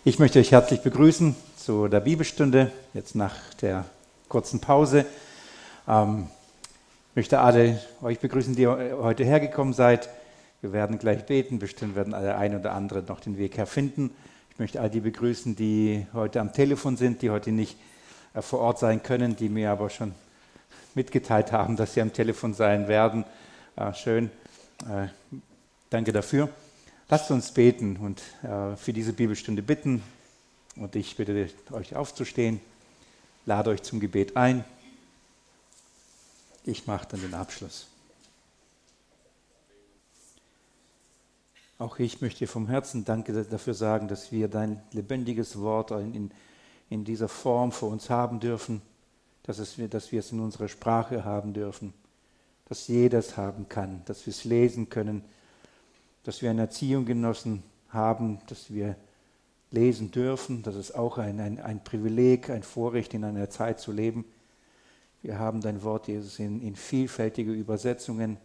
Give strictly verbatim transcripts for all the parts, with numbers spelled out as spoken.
Ich möchte euch herzlich begrüßen zu der Bibelstunde, jetzt nach der kurzen Pause. Ähm, ich möchte alle euch begrüßen, die heute hergekommen seid. Wir werden gleich beten, bestimmt werden alle ein oder andere noch den Weg herfinden. Ich möchte all die begrüßen, die heute am Telefon sind, die heute nicht äh, vor Ort sein können, die mir aber schon mitgeteilt haben, dass sie am Telefon sein werden. Äh, schön, äh, danke dafür. Lasst uns beten und äh, für diese Bibelstunde bitten. Und ich bitte euch aufzustehen, lade euch zum Gebet ein. Ich mache dann den Abschluss. Auch ich möchte vom Herzen Danke dafür sagen, dass wir dein lebendiges Wort in, in dieser Form vor uns haben dürfen, dass, es, dass wir es in unserer Sprache haben dürfen, dass jeder es haben kann, dass wir es lesen können, dass wir eine Erziehung genossen haben, dass wir lesen dürfen. Das ist auch ein, ein, ein Privileg, ein Vorrecht, in einer Zeit zu leben. Wir haben dein Wort, Jesus, in, in vielfältige Übersetzungen.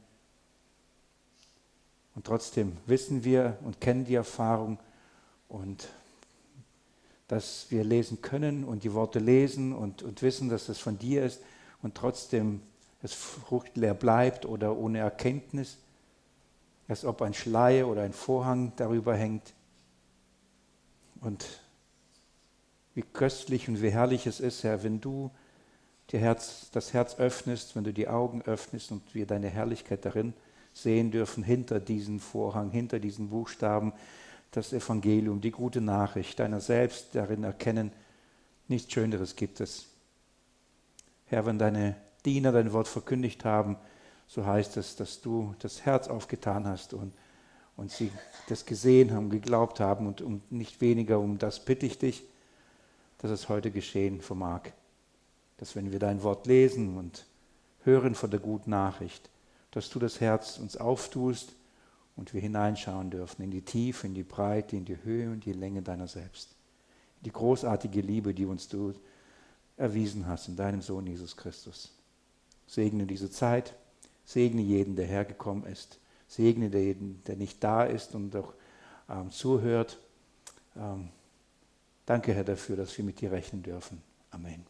Und trotzdem wissen wir und kennen die Erfahrung, und dass wir lesen können und die Worte lesen und, und wissen, dass es von dir ist und trotzdem es fruchtleer bleibt oder ohne Erkenntnis, als ob ein Schleier oder ein Vorhang darüber hängt. Und wie köstlich und wie herrlich es ist, Herr, wenn du dir Herz, das Herz öffnest, wenn du die Augen öffnest und wir deine Herrlichkeit darin sehen dürfen, hinter diesem Vorhang, hinter diesen Buchstaben, das Evangelium, die gute Nachricht deiner selbst darin erkennen. Nichts Schöneres gibt es. Herr, wenn deine Diener dein Wort verkündigt haben, so heißt es, dass du das Herz aufgetan hast und, und sie das gesehen haben, geglaubt haben, und um nicht weniger um das bitte ich dich, dass es heute geschehen vermag. Dass wenn wir dein Wort lesen und hören von der guten Nachricht, dass du das Herz uns auftust und wir hineinschauen dürfen in die Tiefe, in die Breite, in die Höhe und die Länge deiner selbst. Die großartige Liebe, die uns du erwiesen hast in deinem Sohn Jesus Christus. Segne diese Zeit. Segne jeden, der hergekommen ist. Segne jeden, der nicht da ist und auch ähm, zuhört. Ähm, danke, Herr, dafür, dass wir mit dir rechnen dürfen. Amen.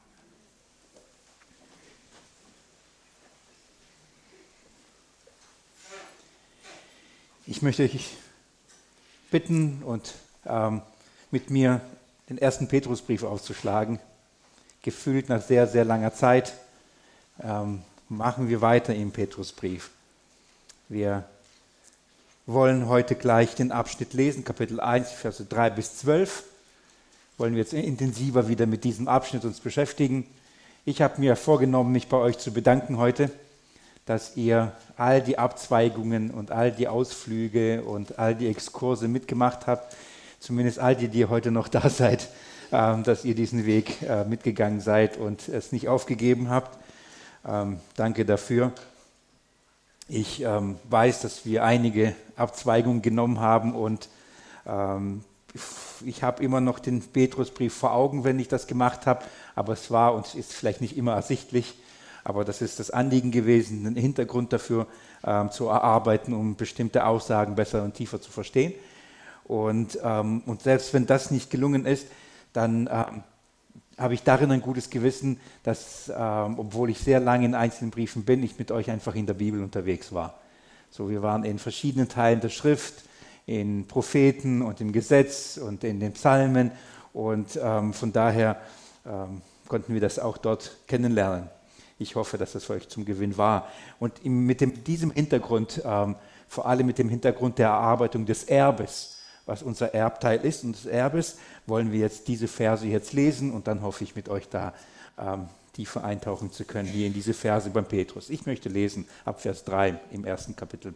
Ich möchte euch bitten und ähm, mit mir den ersten Petrusbrief aufzuschlagen. Gefühlt nach sehr, sehr langer Zeit. Ähm, Machen wir weiter im Petrusbrief. Wir wollen heute gleich den Abschnitt lesen, Kapitel eins, Verse drei bis zwölf. Wollen wir jetzt intensiver wieder mit diesem Abschnitt uns beschäftigen. Ich habe mir vorgenommen, mich bei euch zu bedanken heute, dass ihr all die Abzweigungen und all die Ausflüge und all die Exkurse mitgemacht habt. Zumindest all die, die heute noch da seid, dass ihr diesen Weg mitgegangen seid und es nicht aufgegeben habt. Ähm, danke dafür. Ich ähm, weiß, dass wir einige Abzweigungen genommen haben und ähm, ich habe immer noch den Petrusbrief vor Augen, wenn ich das gemacht habe, aber es war und ist vielleicht nicht immer ersichtlich, aber das ist das Anliegen gewesen, den Hintergrund dafür ähm, zu erarbeiten, um bestimmte Aussagen besser und tiefer zu verstehen. Und, ähm, und selbst wenn das nicht gelungen ist, dann ähm, habe ich darin ein gutes Gewissen, dass, ähm, obwohl ich sehr lange in einzelnen Briefen bin, ich mit euch einfach in der Bibel unterwegs war. So, wir waren in verschiedenen Teilen der Schrift, in Propheten und im Gesetz und in den Psalmen, und ähm, von daher ähm, konnten wir das auch dort kennenlernen. Ich hoffe, dass das für euch zum Gewinn war. Und mit dem, diesem Hintergrund, ähm, vor allem mit dem Hintergrund der Erarbeitung des Erbes, was unser Erbteil ist und des Erbes, wollen wir jetzt diese Verse jetzt lesen, und dann hoffe ich, mit euch da ähm, tiefer eintauchen zu können, hier in diese Verse beim Petrus. Ich möchte lesen ab Vers drei im ersten Kapitel.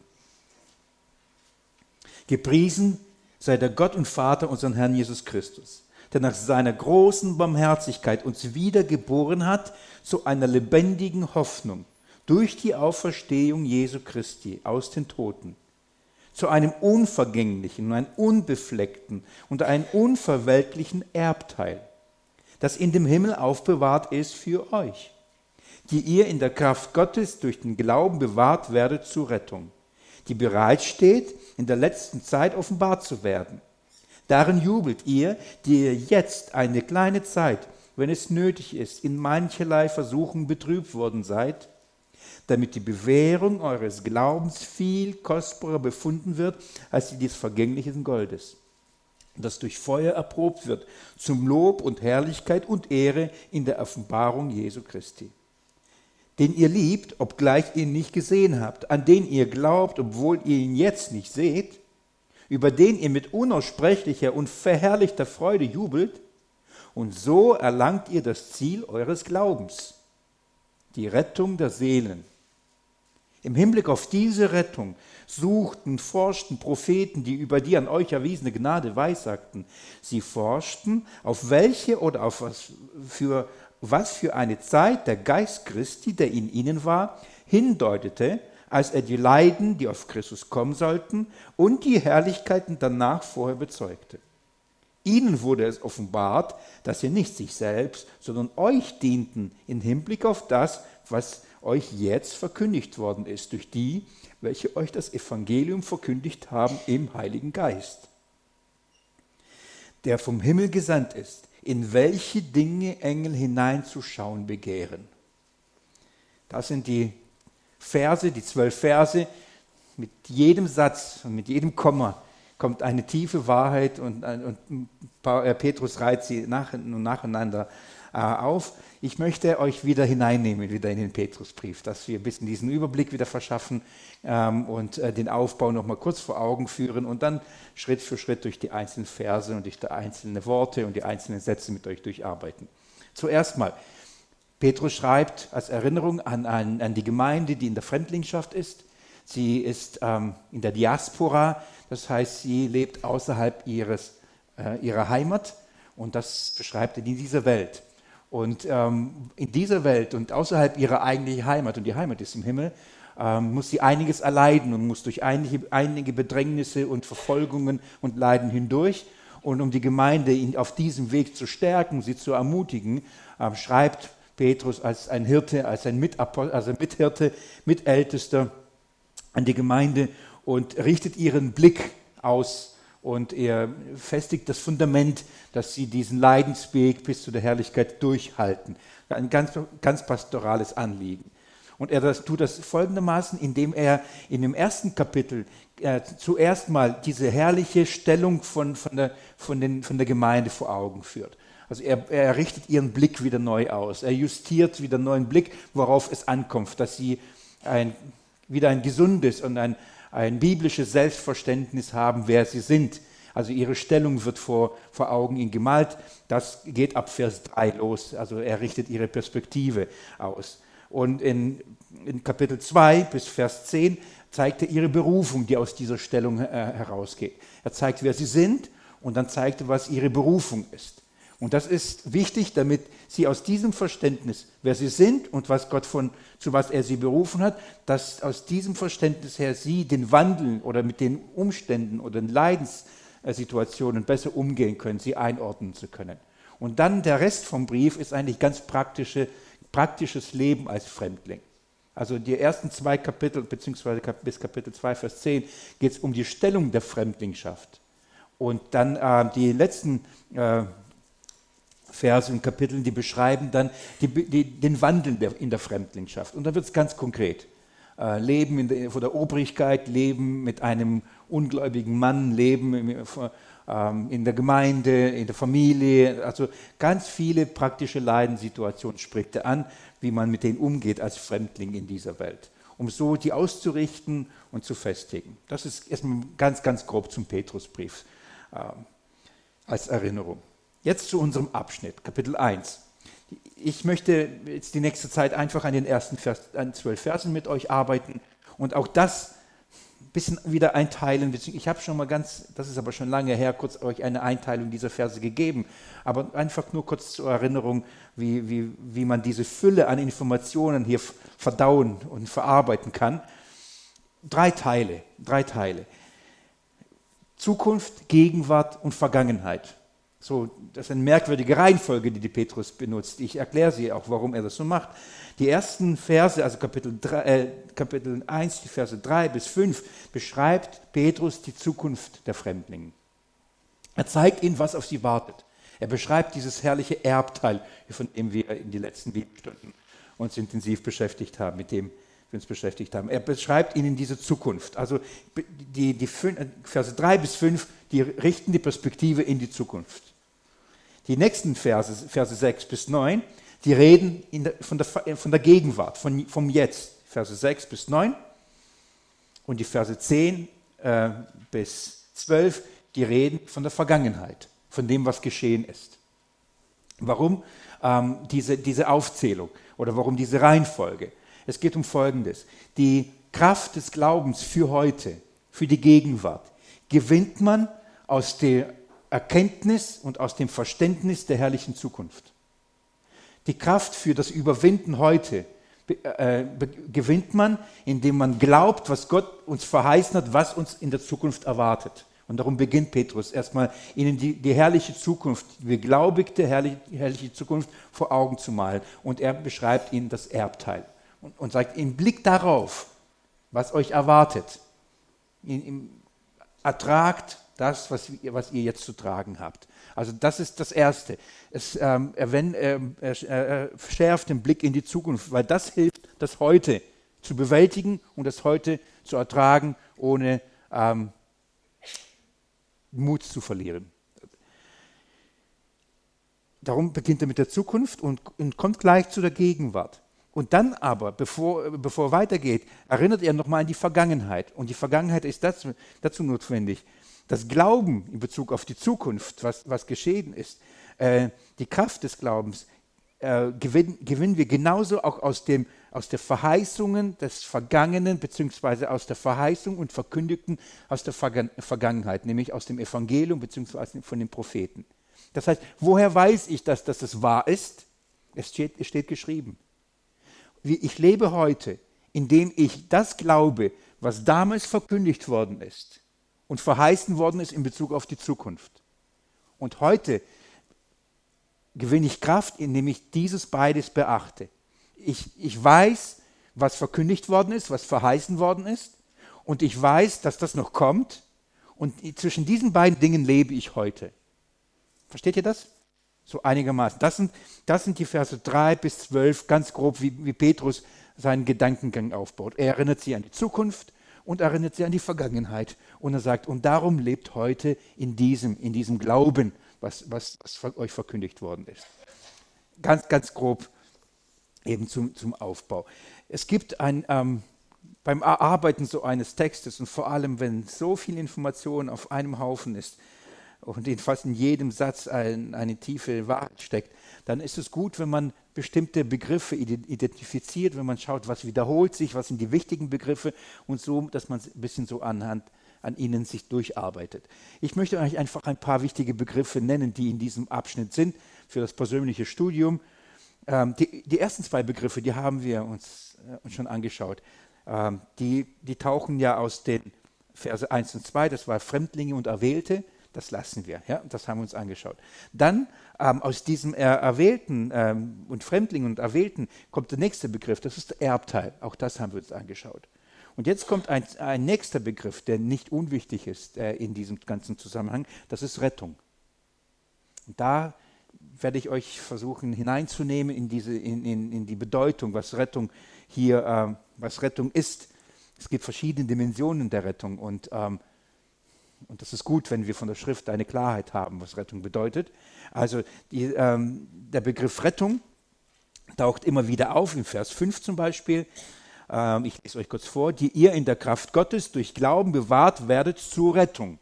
Gepriesen sei der Gott und Vater unseren Herrn Jesus Christus, der nach seiner großen Barmherzigkeit uns wiedergeboren hat zu einer lebendigen Hoffnung durch die Auferstehung Jesu Christi aus den Toten, zu einem unvergänglichen und einem unbefleckten und einem unverwelklichen Erbteil, das in dem Himmel aufbewahrt ist für euch, die ihr in der Kraft Gottes durch den Glauben bewahrt werdet zur Rettung, die bereitsteht, in der letzten Zeit offenbart zu werden. Darin jubelt ihr, die ihr jetzt eine kleine Zeit, wenn es nötig ist, in mancherlei Versuchung betrübt worden seid, damit die Bewährung eures Glaubens viel kostbarer befunden wird als die des vergänglichen Goldes, das durch Feuer erprobt wird, zum Lob und Herrlichkeit und Ehre in der Offenbarung Jesu Christi. Den ihr liebt, obgleich ihr ihn nicht gesehen habt, an den ihr glaubt, obwohl ihr ihn jetzt nicht seht, über den ihr mit unaussprechlicher und verherrlichter Freude jubelt, und so erlangt ihr das Ziel eures Glaubens, die Rettung der Seelen. Im Hinblick auf diese Rettung suchten, forschten Propheten, die über die an euch erwiesene Gnade weissagten. Sie forschten, auf welche oder auf was für, was für eine Zeit der Geist Christi, der in ihnen war, hindeutete, als er die Leiden, die auf Christus kommen sollten, und die Herrlichkeiten danach vorher bezeugte. Ihnen wurde es offenbart, dass sie nicht sich selbst, sondern euch dienten im Hinblick auf das, was euch jetzt verkündigt worden ist, durch die, welche euch das Evangelium verkündigt haben im Heiligen Geist, der vom Himmel gesandt ist, in welche Dinge Engel hineinzuschauen begehren. Das sind die Verse, die zwölf Verse. Mit jedem Satz und mit jedem Komma kommt eine tiefe Wahrheit und, und Petrus reiht sie nach, nacheinander äh, auf. Ich möchte euch wieder hineinnehmen, wieder in den Petrusbrief, dass wir ein bisschen diesen Überblick wieder verschaffen ähm, und äh, den Aufbau nochmal kurz vor Augen führen und dann Schritt für Schritt durch die einzelnen Verse und durch die einzelnen Worte und die einzelnen Sätze mit euch durcharbeiten. Zuerst mal, Petrus schreibt als Erinnerung an, an, an die Gemeinde, die in der Fremdlingschaft ist. Sie ist ähm, in der Diaspora, das heißt, sie lebt außerhalb ihres, äh, ihrer Heimat und das beschreibt er in dieser Welt. Und ähm, in dieser Welt und außerhalb ihrer eigentlichen Heimat, und die Heimat ist im Himmel, ähm, muss sie einiges erleiden und muss durch einige, einige Bedrängnisse und Verfolgungen und Leiden hindurch. Und um die Gemeinde in, auf diesem Weg zu stärken, sie zu ermutigen, ähm, schreibt Petrus als ein Hirte, als ein Mitapostel, also Mithirte, Mitältester an die Gemeinde und richtet ihren Blick aus und er festigt das Fundament, dass sie diesen Leidensweg bis zu der Herrlichkeit durchhalten. Ein ganz, ganz pastorales Anliegen. Und er das, tut das folgendermaßen, indem er in dem ersten Kapitel äh, zuerst mal diese herrliche Stellung von, von, der, von, den, von der Gemeinde vor Augen führt. Also er, er richtet ihren Blick wieder neu aus. Er justiert wieder einen neuen Blick, worauf es ankommt, dass sie ein, wieder ein gesundes und ein, ein biblisches Selbstverständnis haben, wer sie sind. Also ihreStellung wird vor, vor Augen ihnen gemalt. Das geht ab Vers drei los. Also er richtet ihre Perspektive aus. Und in, in Kapitel zwei bis Vers zehn zeigt er ihre Berufung, die aus dieser Stellung äh, herausgeht. Er zeigt, wer sie sind und dann zeigt er, was ihre Berufung ist. Und das ist wichtig, damit sie aus diesem Verständnis, wer sie sind und was Gott von, zu was er sie berufen hat, dass aus diesem Verständnis her sie den Wandel oder mit den Umständen oder den Leidenssituationen besser umgehen können, sie einordnen zu können. Und dann der Rest vom Brief ist eigentlich ganz praktische, praktisches Leben als Fremdling. Also die ersten zwei Kapitel, beziehungsweise bis Kapitel zwei, Vers zehn, geht es um die Stellung der Fremdlingschaft. Und dann äh, die letzten äh, Verse und Kapiteln, die beschreiben dann die, die, den Wandel der, in der Fremdlingschaft. Und dann wird es ganz konkret. Äh, leben in der, vor der Obrigkeit, Leben mit einem ungläubigen Mann, Leben im, ähm, in der Gemeinde, in der Familie. Also ganz viele praktische Leidenssituationen spricht er an, wie man mit denen umgeht als Fremdling in dieser Welt. Um so die auszurichten und zu festigen. Das ist erstmal ganz, ganz grob zum Petrusbrief äh, als Erinnerung. Jetzt zu unserem Abschnitt, Kapitel eins. Ich möchte jetzt die nächste Zeit einfach an den ersten Vers, an zwölf Versen mit euch arbeiten und auch das ein bisschen wieder einteilen. Ich habe schon mal ganz, das ist aber schon lange her, kurz euch eine Einteilung dieser Verse gegeben, aber einfach nur kurz zur Erinnerung, wie, wie, wie man diese Fülle an Informationen hier verdauen und verarbeiten kann. Drei Teile, drei Teile. Zukunft, Gegenwart und Vergangenheit. So, das ist eine merkwürdige Reihenfolge, die die Petrus benutzt. Ich erkläre sie auch, warum er das so macht. Die ersten Verse, also Kapitel, drei, äh, Kapitel eins, die Verse drei bis fünf, beschreibt Petrus die Zukunft der Fremdlinge. Er zeigt ihnen, was auf sie wartet. Er beschreibt dieses herrliche Erbteil, von dem wir in den letzten Bibelstunden uns intensiv beschäftigt haben, mit dem wir uns beschäftigt haben. Er beschreibt ihnen diese Zukunft. Also die, die Verse drei bis fünf, die richten die Perspektive in die Zukunft. Die nächsten Verse, Verse sechs bis neun, die reden in der, von, der, von der Gegenwart, von, vom Jetzt. Verse sechs bis neun und die Verse zehn äh, bis zwölf, die reden von der Vergangenheit, von dem, was geschehen ist. Warum ähm, diese, diese Aufzählung oder warum diese Reihenfolge? Es geht um Folgendes. Die Kraft des Glaubens für heute, für die Gegenwart, gewinnt man aus der Erkenntnis und aus dem Verständnis der herrlichen Zukunft. Die Kraft für das Überwinden heute äh, gewinnt man, indem man glaubt, was Gott uns verheißen hat, was uns in der Zukunft erwartet. Und darum beginnt Petrus erstmal, ihnen die, die herrliche Zukunft, die beglaubigte herrliche, herrliche Zukunft vor Augen zu malen. Und er beschreibt ihnen das Erbteil und, und sagt, im Blick darauf, was euch erwartet, in, in, ertragt das, was, was ihr jetzt zu tragen habt. Also das ist das Erste. Es, ähm, er, wenn, ähm, er, er schärft den Blick in die Zukunft, weil das hilft, das Heute zu bewältigen und das Heute zu ertragen, ohne ähm, Mut zu verlieren. Darum beginnt er mit der Zukunft und, und kommt gleich zu der Gegenwart. Und dann aber, bevor, bevor er weitergeht, erinnert er nochmal an die Vergangenheit. Und die Vergangenheit ist dazu, dazu notwendig. Das Glauben in Bezug auf die Zukunft, was, was geschehen ist, äh, die Kraft des Glaubens, äh, gewinn, gewinnen wir genauso auch aus, dem, aus der Verheißungen des Vergangenen, beziehungsweise aus der Verheißung und Verkündigten aus der Vergan- Vergangenheit, nämlich aus dem Evangelium, beziehungsweise von den Propheten. Das heißt, woher weiß ich, dass, dass es wahr ist? Es steht, es steht geschrieben. Wie ich lebe heute, indem ich das glaube, was damals verkündigt worden ist und verheißen worden ist in Bezug auf die Zukunft. Und heute gewinne ich Kraft, indem ich dieses beides beachte. Ich, ich weiß, was verkündigt worden ist, was verheißen worden ist, und ich weiß, dass das noch kommt, und zwischen diesen beiden Dingen lebe ich heute. Versteht ihr das? So einigermaßen. Das sind, das sind die Verse drei bis zwölf, ganz grob, wie, wie Petrus seinen Gedankengang aufbaut. Er erinnert sie an die Zukunft und erinnert sie an die Vergangenheit. Und er sagt, und darum lebt heute in diesem, in diesem Glauben, was, was, was euch verkündigt worden ist. Ganz, ganz grob eben zum, zum Aufbau. Es gibt ein, ähm, beim Erarbeiten so eines Textes und vor allem, wenn so viel Information auf einem Haufen ist, und in fast in jedem Satz ein, eine tiefe Wahrheit steckt, dann ist es gut, wenn man bestimmte Begriffe identifiziert, wenn man schaut, was wiederholt sich, was sind die wichtigen Begriffe und so, dass man ein bisschen so anhand an ihnen sich durcharbeitet. Ich möchte euch einfach ein paar wichtige Begriffe nennen, die in diesem Abschnitt sind für das persönliche Studium. Ähm, die, die ersten zwei Begriffe, die haben wir uns, äh, uns schon angeschaut. Ähm, die, die tauchen ja aus den Verse eins und zwei, das war Fremdlinge und Erwählte. Das lassen wir, ja, das haben wir uns angeschaut. Dann ähm, aus diesem äh, Erwählten ähm, und Fremdlingen und Erwählten kommt der nächste Begriff, das ist der Erbteil. Auch das haben wir uns angeschaut. Und jetzt kommt ein, ein nächster Begriff, der nicht unwichtig ist äh, in diesem ganzen Zusammenhang, das ist Rettung. Und da werde ich euch versuchen hineinzunehmen in, diese, in, in, in die Bedeutung, was Rettung hier, äh, was Rettung ist. Es gibt verschiedene Dimensionen der Rettung und ähm, Und das ist gut, wenn wir von der Schrift eine Klarheit haben, was Rettung bedeutet. Also die, ähm, der Begriff Rettung taucht immer wieder auf, in Vers fünf zum Beispiel. Ähm, ich lese euch kurz vor. Die ihr in der Kraft Gottes durch Glauben bewahrt werdet zur Rettung.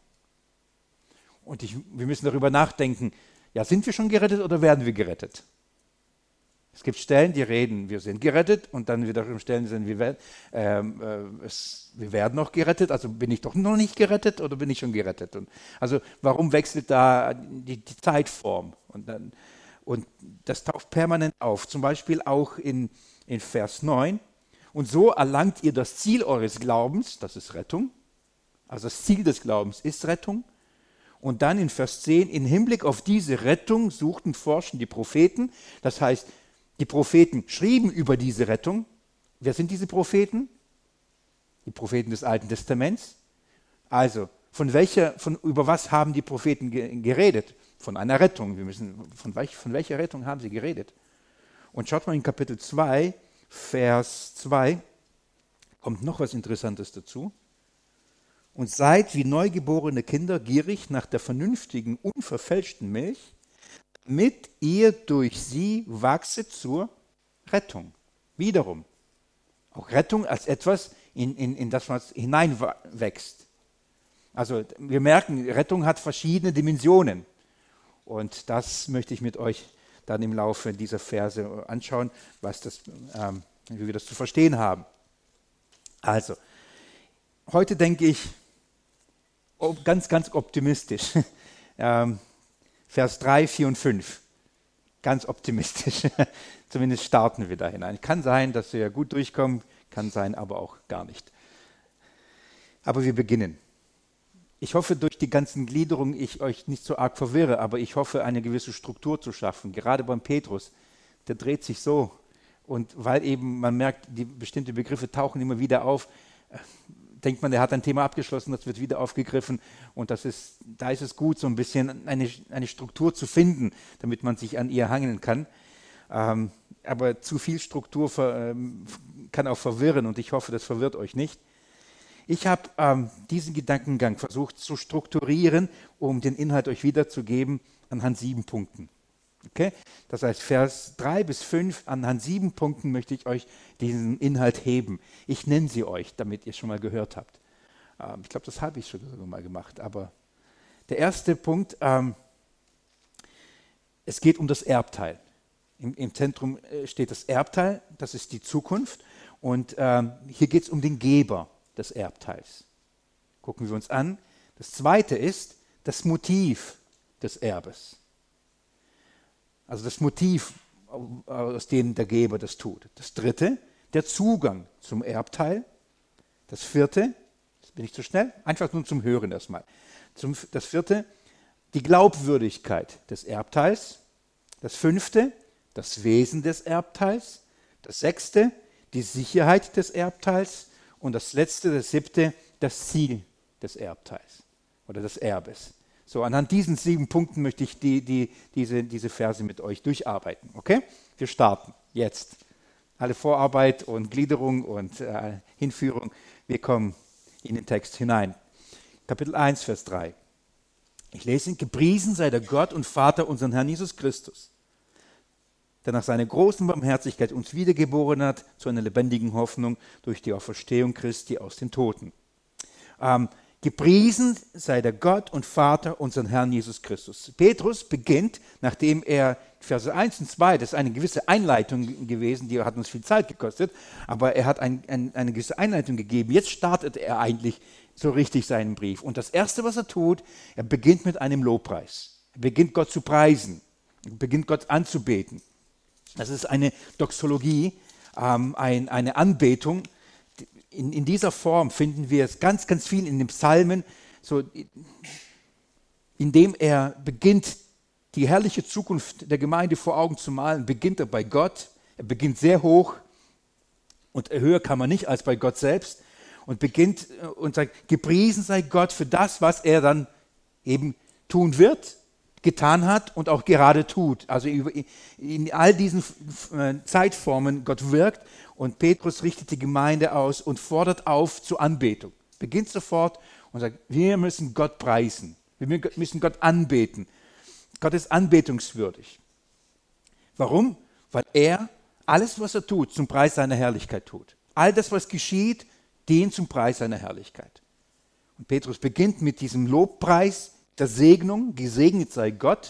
Und ich, wir müssen darüber nachdenken, ja, sind wir schon gerettet oder werden wir gerettet? Es gibt Stellen, die reden, wir sind gerettet, und dann wiederum Stellen, die sagen, wir werden, ähm, äh, es, wir werden noch gerettet, also bin ich doch noch nicht gerettet oder bin ich schon gerettet? Und also warum wechselt da die, die Zeitform? Und, dann, und das taucht permanent auf, zum Beispiel auch in, in Vers neun. Und so erlangt ihr das Ziel eures Glaubens, das ist Rettung, also das Ziel des Glaubens ist Rettung. Und dann in Vers zehn, in Hinblick auf diese Rettung suchten, forschen die Propheten, das heißt, die Propheten schrieben über diese Rettung. Wer sind diese Propheten? Die Propheten des Alten Testaments. Also von welcher, von, über was haben die Propheten ge geredet? Von einer Rettung. Wir müssen, von, welch, von welcher Rettung haben sie geredet? Und schaut mal in Kapitel zwei, Vers zwei, kommt noch was Interessantes dazu. Und seid wie neugeborene Kinder gierig nach der vernünftigen, unverfälschten Milch, damit ihr durch sie wachset zur Rettung. Wiederum, auch Rettung als etwas, in, in, in das was hineinwächst. Also wir merken, Rettung hat verschiedene Dimensionen. Und das möchte ich mit euch dann im Laufe dieser Verse anschauen, was das, ähm, wie wir das zu verstehen haben. Also, heute denke ich ganz, ganz optimistisch. ähm, Vers drei, vier und fünf. Ganz optimistisch. Zumindest starten wir da hinein. Kann sein, dass wir gut durchkommen, kann sein, aber auch gar nicht. Aber wir beginnen. Ich hoffe, durch die ganzen Gliederungen ich euch nicht so arg verwirre, aber ich hoffe, eine gewisse Struktur zu schaffen. Gerade beim Petrus, der dreht sich so. Und weil eben man merkt, die bestimmte Begriffe tauchen immer wieder auf, denkt man, der hat ein Thema abgeschlossen, das wird wieder aufgegriffen. Und das ist, da ist es gut, so ein bisschen eine, eine Struktur zu finden, damit man sich an ihr hangeln kann. Ähm, aber zu viel Struktur ver, ähm, kann auch verwirren und ich hoffe, das verwirrt euch nicht. Ich habe ähm, diesen Gedankengang versucht zu strukturieren, um den Inhalt euch wiederzugeben anhand sieben Punkten. Okay? Das heißt, Vers drei bis fünf, anhand sieben Punkten möchte ich euch diesen Inhalt heben. Ich nenne sie euch, damit ihr es schon mal gehört habt. Ähm, ich glaube, das habe ich schon mal gemacht. Aber der erste Punkt, ähm, es geht um das Erbteil. Im, im Zentrum steht das Erbteil, das ist die Zukunft. Und ähm, hier geht es um den Geber des Erbteils. Gucken wir uns an. Das zweite ist das Motiv des Erbes. Also das Motiv, aus dem der Geber das tut. Das dritte, der Zugang zum Erbteil. Das vierte, jetzt bin ich zu schnell, einfach nur zum Hören erstmal. Zum, das vierte, die Glaubwürdigkeit des Erbteils. Das fünfte, das Wesen des Erbteils. Das sechste, die Sicherheit des Erbteils. Und das letzte, das siebte, das Ziel des Erbteils oder des Erbes. So, anhand diesen sieben Punkten möchte ich die, die, diese, diese Verse mit euch durcharbeiten. Okay? Wir starten jetzt. Alle Vorarbeit und Gliederung und äh, Hinführung. Wir kommen in den Text hinein. Kapitel eins, Vers drei. Ich lese ihn: Gepriesen sei der Gott und Vater unseren Herrn Jesus Christus, der nach seiner großen Barmherzigkeit uns wiedergeboren hat zu einer lebendigen Hoffnung durch die Auferstehung Christi aus den Toten. Ähm, gepriesen sei der Gott und Vater unseren Herrn Jesus Christus. Petrus beginnt, nachdem er Verse eins und zwei, das ist eine gewisse Einleitung gewesen, die hat uns viel Zeit gekostet, aber er hat ein, ein, eine gewisse Einleitung gegeben. Jetzt startet er eigentlich so richtig seinen Brief. Und das Erste, was er tut, er beginnt mit einem Lobpreis. Er beginnt Gott zu preisen. Er beginnt Gott anzubeten. Das ist eine Doxologie, ähm, ein, eine Anbetung. In, in dieser Form finden wir es ganz, ganz viel in den Psalmen, so, indem er beginnt, die herrliche Zukunft der Gemeinde vor Augen zu malen, beginnt er bei Gott. Er beginnt sehr hoch und höher kann man nicht als bei Gott selbst und beginnt und sagt, gepriesen sei Gott für das, was er dann eben tun wird, getan hat und auch gerade tut. Also in all diesen Zeitformen Gott wirkt und Petrus richtet die Gemeinde aus und fordert auf zur Anbetung. Beginnt sofort und sagt, wir müssen Gott preisen. Wir müssen Gott anbeten. Gott ist anbetungswürdig. Warum? Weil er alles, was er tut, zum Preis seiner Herrlichkeit tut. All das, was geschieht, dient zum Preis seiner Herrlichkeit. Und Petrus beginnt mit diesem Lobpreis der Segnung, gesegnet sei Gott.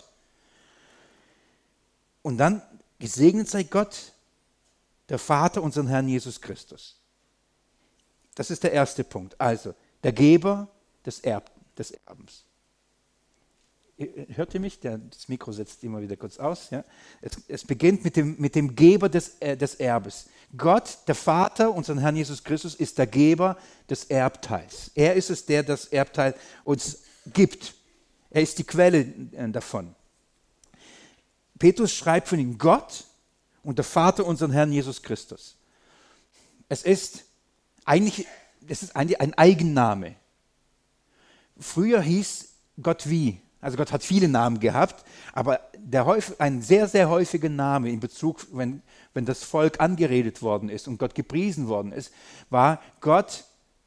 Und dann, gesegnet sei Gott, der Vater unseren Herrn Jesus Christus. Das ist der erste Punkt. Also, der Geber des, Erb, des Erbens. Hört ihr mich? Der, das Mikro setzt immer wieder kurz aus. Ja? Es, es beginnt mit dem, mit dem Geber des, äh, des Erbes. Gott, der Vater, unseren Herrn Jesus Christus, ist der Geber des Erbteils. Er ist es, der das Erbteil uns gibt. Er ist die Quelle äh, davon. Petrus schreibt von ihm Gott und der Vater, unseren Herrn Jesus Christus. Es ist eigentlich, es ist eigentlich ein Eigenname. früher hieß Gott wie? Also Gott hat viele Namen gehabt, aber der häufig, ein sehr, sehr häufiger Name in Bezug, wenn, wenn das Volk angeredet worden ist und Gott gepriesen worden ist, war Gott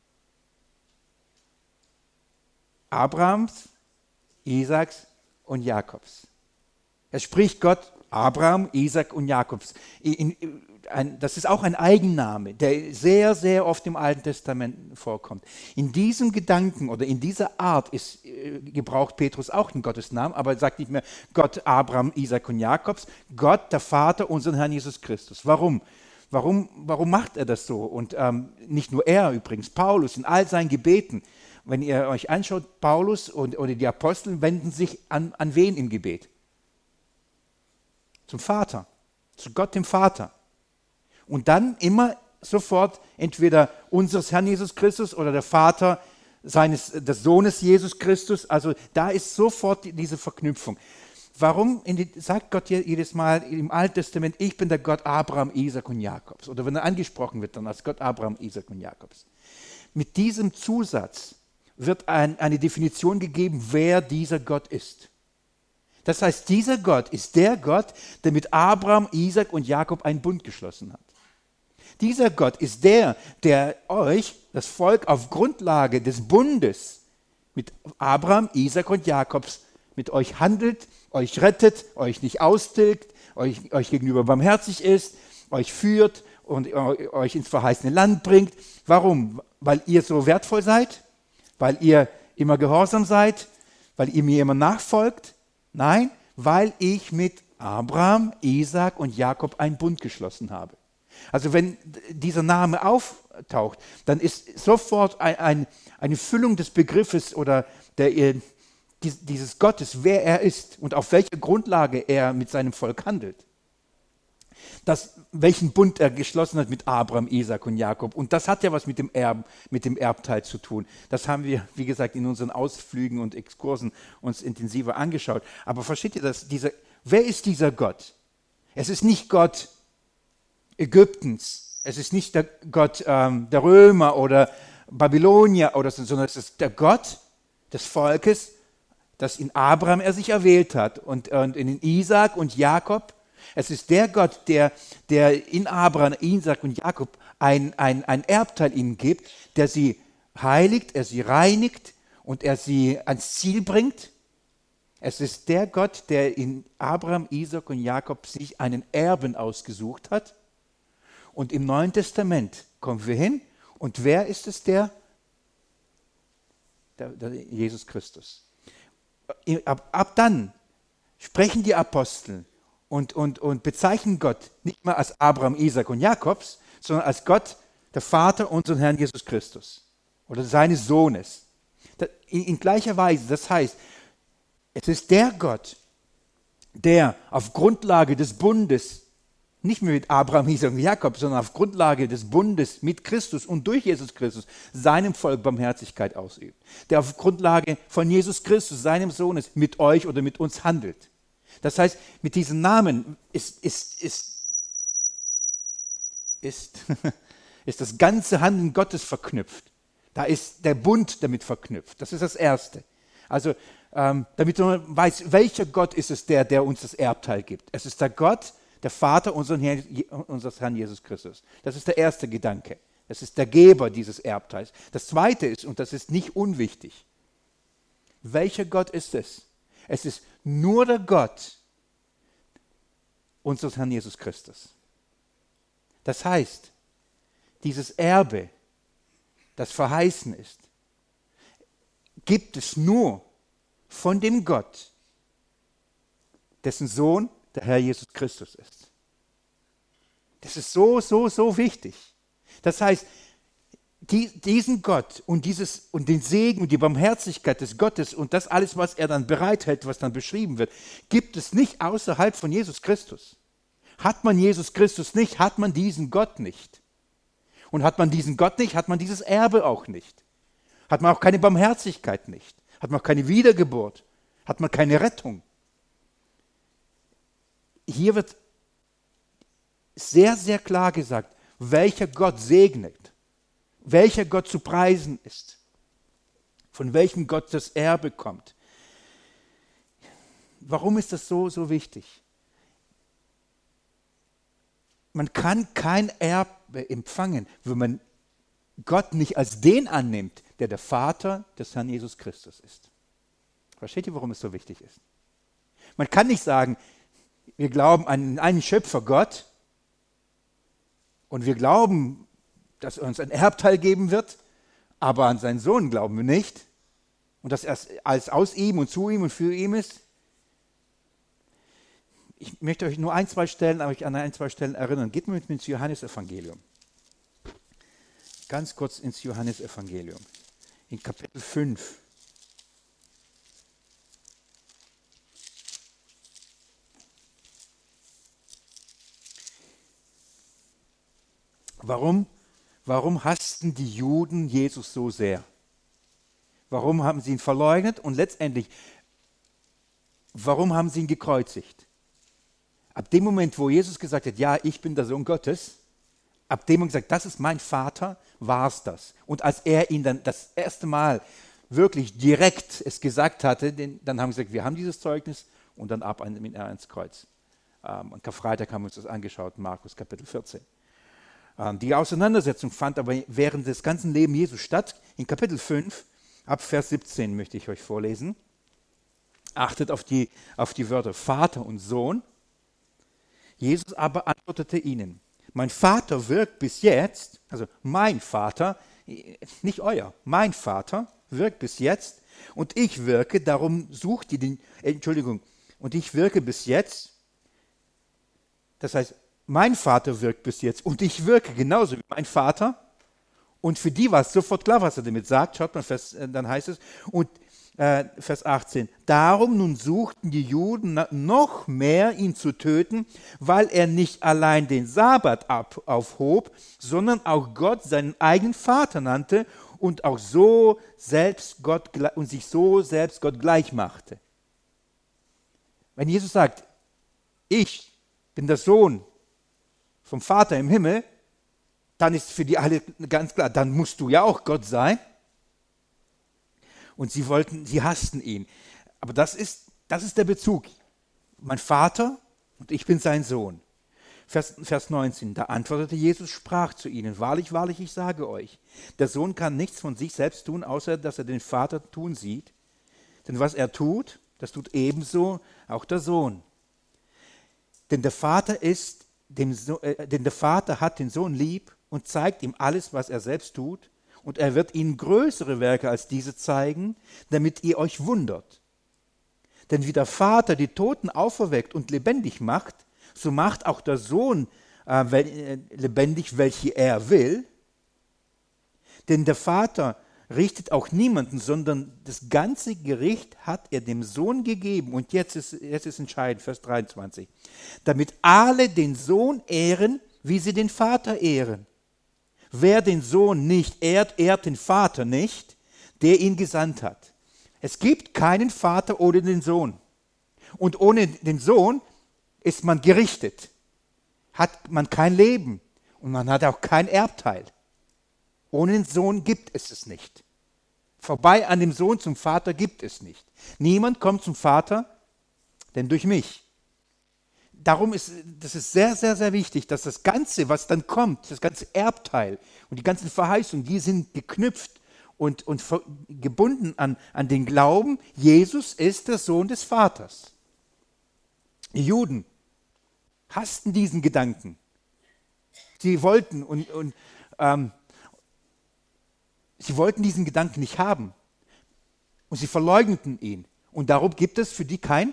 Abrahams, Isaaks und Jakobs. Es spricht Gott Abraham, Isaak und Jakobs. In, in, ein, das ist auch ein Eigenname, der sehr, sehr oft im Alten Testament vorkommt. In diesem Gedanken oder in dieser Art ist, äh, gebraucht Petrus auch den Gottesnamen, aber er sagt nicht mehr Gott Abraham, Isaak und Jakobs, Gott, der Vater, unseren Herrn Jesus Christus. Warum? Warum, warum macht er das so? Und ähm, nicht nur er übrigens, Paulus in all seinen Gebeten. Wenn ihr euch anschaut, Paulus und, oder die Apostel wenden sich an, an wen im Gebet? Zum Vater, zu Gott dem Vater. Und dann immer sofort entweder unseres Herrn Jesus Christus oder der Vater seines, des Sohnes Jesus Christus. Also da ist sofort diese Verknüpfung. Warum die, sagt Gott jedes Mal im Alten Testament, ich bin der Gott Abraham, Isaak und Jakobs? Oder wenn er angesprochen wird, dann als Gott Abraham, Isaak und Jakobs. Mit diesem Zusatz wird ein, eine Definition gegeben, wer dieser Gott ist. Das heißt, dieser Gott ist der Gott, der mit Abraham, Isaak und Jakob einen Bund geschlossen hat. Dieser Gott ist der, der euch, das Volk, auf Grundlage des Bundes mit Abraham, Isaak und Jakobs mit euch handelt, euch rettet, euch nicht austilgt, euch, euch gegenüber barmherzig ist, euch führt und euch ins verheißene Land bringt. Warum? Weil ihr so wertvoll seid? Weil ihr immer gehorsam seid? Weil ihr mir immer nachfolgt? Nein, weil ich mit Abraham, Isaak und Jakob einen Bund geschlossen habe. Also wenn dieser Name auftaucht, dann ist sofort ein, ein, eine Füllung des Begriffes oder der, dieses Gottes, wer er ist und auf welcher Grundlage er mit seinem Volk handelt. Das, welchen Bund er geschlossen hat mit Abraham, Isaak und Jakob. Und das hat ja was mit dem Erben, mit dem Erbteil zu tun. Das haben wir, wie gesagt, in unseren Ausflügen und Exkursen uns intensiver angeschaut. Aber versteht ihr das? Dieser, wer ist dieser Gott? Es ist nicht Gott Ägyptens. Es ist nicht der Gott ähm, der Römer oder Babylonier oder so, sondern es ist der Gott des Volkes, das in Abraham er sich erwählt hat und, und in Isaak und Jakob. Es ist der Gott, der, der in Abraham, Isaak und Jakob ein, ein, ein Erbteil ihnen gibt, der sie heiligt, er sie reinigt und er sie ans Ziel bringt. Es ist der Gott, der in Abraham, Isaak und Jakob sich einen Erben ausgesucht hat. Und im Neuen Testament kommen wir hin. Und wer ist es, der? der, der Jesus Christus. Ab, ab dann sprechen die Apostel und, und, und bezeichnen Gott nicht mehr als Abraham, Isaak und Jakobs, sondern als Gott, der Vater unseres Herrn Jesus Christus oder seines Sohnes. In, in gleicher Weise, das heißt, es ist der Gott, der auf Grundlage des Bundes, nicht mehr mit Abraham, Isaak und Jakob, sondern auf Grundlage des Bundes mit Christus und durch Jesus Christus seinem Volk Barmherzigkeit ausübt. Der auf Grundlage von Jesus Christus, seinem Sohnes, mit euch oder mit uns handelt. Das heißt, mit diesem Namen ist, ist, ist, ist, ist das ganze Handeln Gottes verknüpft. Da ist der Bund damit verknüpft. Das ist das Erste. Also, ähm, damit man weiß, welcher Gott ist es, der, der uns das Erbteil gibt. Es ist der Gott, der Vater unseren Herrn, unseres Herrn Jesus Christus. Das ist der erste Gedanke. Das ist der Geber dieses Erbteils. Das zweite ist, und das ist nicht unwichtig, welcher Gott ist es? Es ist nur der Gott unseres Herrn Jesus Christus. Das heißt, dieses Erbe, das verheißen ist, gibt es nur von dem Gott, dessen Sohn der Herr Jesus Christus ist. Das ist so, so, so wichtig. Das heißt, die, diesen Gott und, dieses, und den Segen und die Barmherzigkeit des Gottes und das alles, was er dann bereithält, was dann beschrieben wird, gibt es nicht außerhalb von Jesus Christus. Hat man Jesus Christus nicht, hat man diesen Gott nicht. Und hat man diesen Gott nicht, hat man dieses Erbe auch nicht. Hat man auch keine Barmherzigkeit nicht. Hat man auch keine Wiedergeburt. Hat man keine Rettung. Hier wird sehr, sehr klar gesagt, welcher Gott segnet, welcher Gott zu preisen ist. von welchem Gott das Erbe kommt. Warum ist das so, so wichtig? Man kann kein Erbe empfangen, wenn man Gott nicht als den annimmt, der der Vater des Herrn Jesus Christus ist. Versteht ihr, warum es so wichtig ist? Man kann nicht sagen, wir glauben an einen Schöpfer Gott und wir glauben, dass er uns ein Erbteil geben wird, aber an seinen Sohn glauben wir nicht und dass er alles aus ihm und zu ihm und für ihn ist. Ich möchte euch nur ein, zwei Stellen, aber ich an ein, zwei Stellen erinnern. Geht mit mir ins Johannesevangelium. Ganz kurz ins Johannesevangelium. In Kapitel fünf. Warum, warum hassten die Juden Jesus so sehr? Warum haben sie ihn verleugnet? Und letztendlich, warum haben sie ihn gekreuzigt? Ab dem Moment, wo Jesus gesagt hat, ja, ich bin der Sohn Gottes, ab dem Moment gesagt, das ist mein Vater, war es das. Und als er ihn dann das erste Mal wirklich direkt es gesagt hatte, den, dann haben sie gesagt, wir haben dieses Zeugnis und dann ab mit er ins Kreuz. Ähm, und Karfreitag haben wir uns das angeschaut, Markus Kapitel vierzehn. Ähm, die Auseinandersetzung fand aber während des ganzen Lebens Jesu statt. In Kapitel fünf, ab Vers siebzehn möchte ich euch vorlesen. Achtet auf die, auf die Wörter Vater und Sohn. Jesus aber antwortete ihnen, mein Vater wirkt bis jetzt, also mein Vater, nicht euer, mein Vater wirkt bis jetzt und ich wirke, darum sucht ihr den, Entschuldigung, und ich wirke bis jetzt, das heißt, mein Vater wirkt bis jetzt und ich wirke genauso wie mein Vater und für die war es sofort klar, was er damit sagt, schaut mal, Vers, dann heißt es, und äh, Vers achtzehn, darum nun suchten die Juden noch mehr, ihn zu töten, weil er nicht allein den Sabbat ab, aufhob, sondern auch Gott seinen eigenen Vater nannte und auch so selbst Gott und sich so selbst Gott gleich machte. Wenn Jesus sagt, ich bin der Sohn vom Vater im Himmel, dann ist für die alle ganz klar, dann musst du ja auch Gott sein. Und sie wollten, sie hassten ihn. Aber das ist, das ist der Bezug. Mein Vater und ich bin sein Sohn. Vers, Vers neunzehn, da antwortete Jesus, sprach zu ihnen, wahrlich, wahrlich, ich sage euch, der Sohn kann nichts von sich selbst tun, außer dass er den Vater tun sieht. Denn was er tut, das tut ebenso auch der Sohn. Denn der Vater ist, dem so äh, denn der Vater hat den Sohn lieb und zeigt ihm alles, was er selbst tut. Und er wird ihnen größere Werke als diese zeigen, damit ihr euch wundert. Denn wie der Vater die Toten auferweckt und lebendig macht, so macht auch der Sohn äh, lebendig, welche er will. Denn der Vater richtet auch niemanden, sondern das ganze Gericht hat er dem Sohn gegeben. Und jetzt ist, jetzt ist entscheidend, Vers dreiundzwanzig. Damit alle den Sohn ehren, wie sie den Vater ehren. Wer den Sohn nicht ehrt, ehrt den Vater nicht, der ihn gesandt hat. Es gibt keinen Vater ohne den Sohn. Und ohne den Sohn ist man gerichtet, hat man kein Leben und man hat auch kein Erbteil. Ohne den Sohn gibt es es nicht. Vorbei an dem Sohn zum Vater gibt es nicht. Niemand kommt zum Vater, denn durch mich. Darum ist das ist sehr, sehr, sehr wichtig, dass das Ganze, was dann kommt, das ganze Erbteil und die ganzen Verheißungen, die sind geknüpft und, und gebunden an, an den Glauben, Jesus ist der Sohn des Vaters. Die Juden hassten diesen Gedanken. Sie wollten und, und ähm, sie wollten diesen Gedanken nicht haben und sie verleugneten ihn. Und darum gibt es für die kein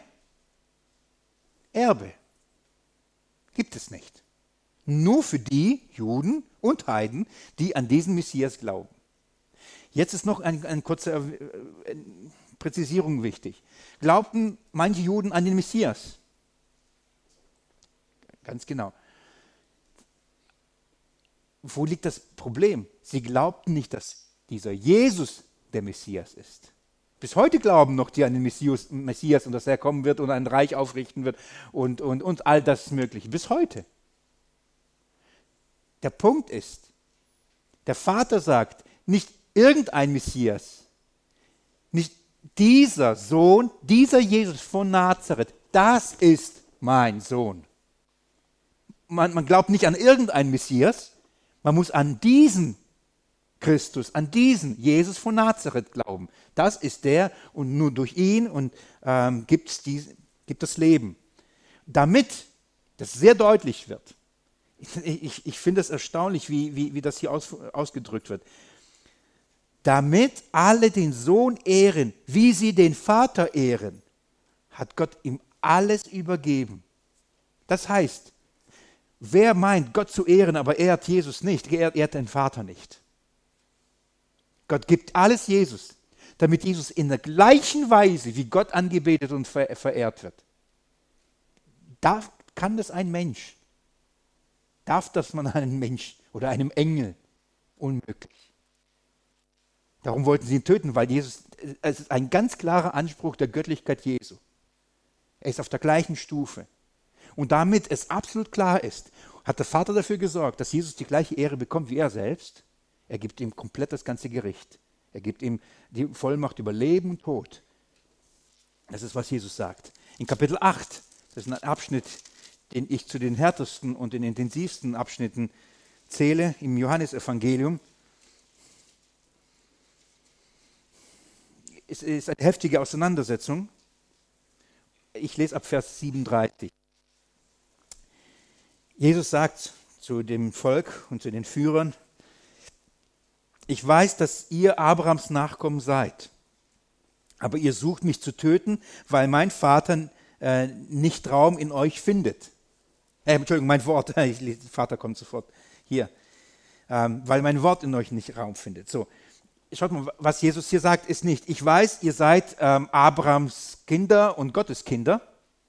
Erbe. Gibt es nicht. Nur für die Juden und Heiden, die an diesen Messias glauben. Jetzt ist noch eine, eine kurze äh, Präzisierung wichtig. Glaubten manche Juden an den Messias? Ganz genau. Wo liegt das Problem? Sie glaubten nicht, dass dieser Jesus der Messias ist. Bis heute glauben noch die an den Messias, Messias und dass er kommen wird und ein Reich aufrichten wird und, und, und all das Mögliche. Bis heute. Der Punkt ist, der Vater sagt, nicht irgendein Messias, dieser Sohn, dieser Jesus von Nazareth, das ist mein Sohn. Man, man glaubt nicht an irgendeinen Messias, man muss an diesen Christus, an diesen Jesus von Nazareth glauben. Das ist der und nur durch ihn und ähm, gibt's die, gibt das Leben. Damit das sehr deutlich wird, ich, ich, ich finde es erstaunlich, wie, wie, wie das hier aus, ausgedrückt wird, damit alle den Sohn ehren, wie sie den Vater ehren, hat Gott ihm alles übergeben. Das heißt, wer meint, Gott zu ehren, aber ehrt Jesus nicht, ehrt, ehrt den Vater nicht. Gott gibt alles Jesus, damit Jesus in der gleichen Weise, wie Gott angebetet und verehrt wird. Darf, kann das ein Mensch? Darf das man einem Mensch oder einem Engel? Unmöglich. Darum wollten sie ihn töten, weil Jesus, es ist ein ganz klarer Anspruch der Göttlichkeit Jesu. Er ist auf der gleichen Stufe. Und damit es absolut klar ist, hat der Vater dafür gesorgt, dass Jesus die gleiche Ehre bekommt wie er selbst. Er gibt ihm komplett das ganze Gericht. Er gibt ihm die Vollmacht über Leben und Tod. Das ist, was Jesus sagt. In Kapitel acht, das ist ein Abschnitt, den ich zu den härtesten und den intensivsten Abschnitten zähle, im Johannesevangelium. Es ist eine heftige Auseinandersetzung. Ich lese ab Vers siebenunddreißig. Jesus sagt zu dem Volk und zu den Führern, ich weiß, dass ihr Abrahams Nachkommen seid, aber ihr sucht mich zu töten, weil mein Vater äh, nicht Raum in euch findet. Äh, Entschuldigung, mein Wort, ich lese, Vater kommt sofort hier, ähm, weil mein Wort in euch nicht Raum findet. So, schaut mal, was Jesus hier sagt, ist nicht, ich weiß, ihr seid ähm, Abrahams Kinder und Gottes Kinder.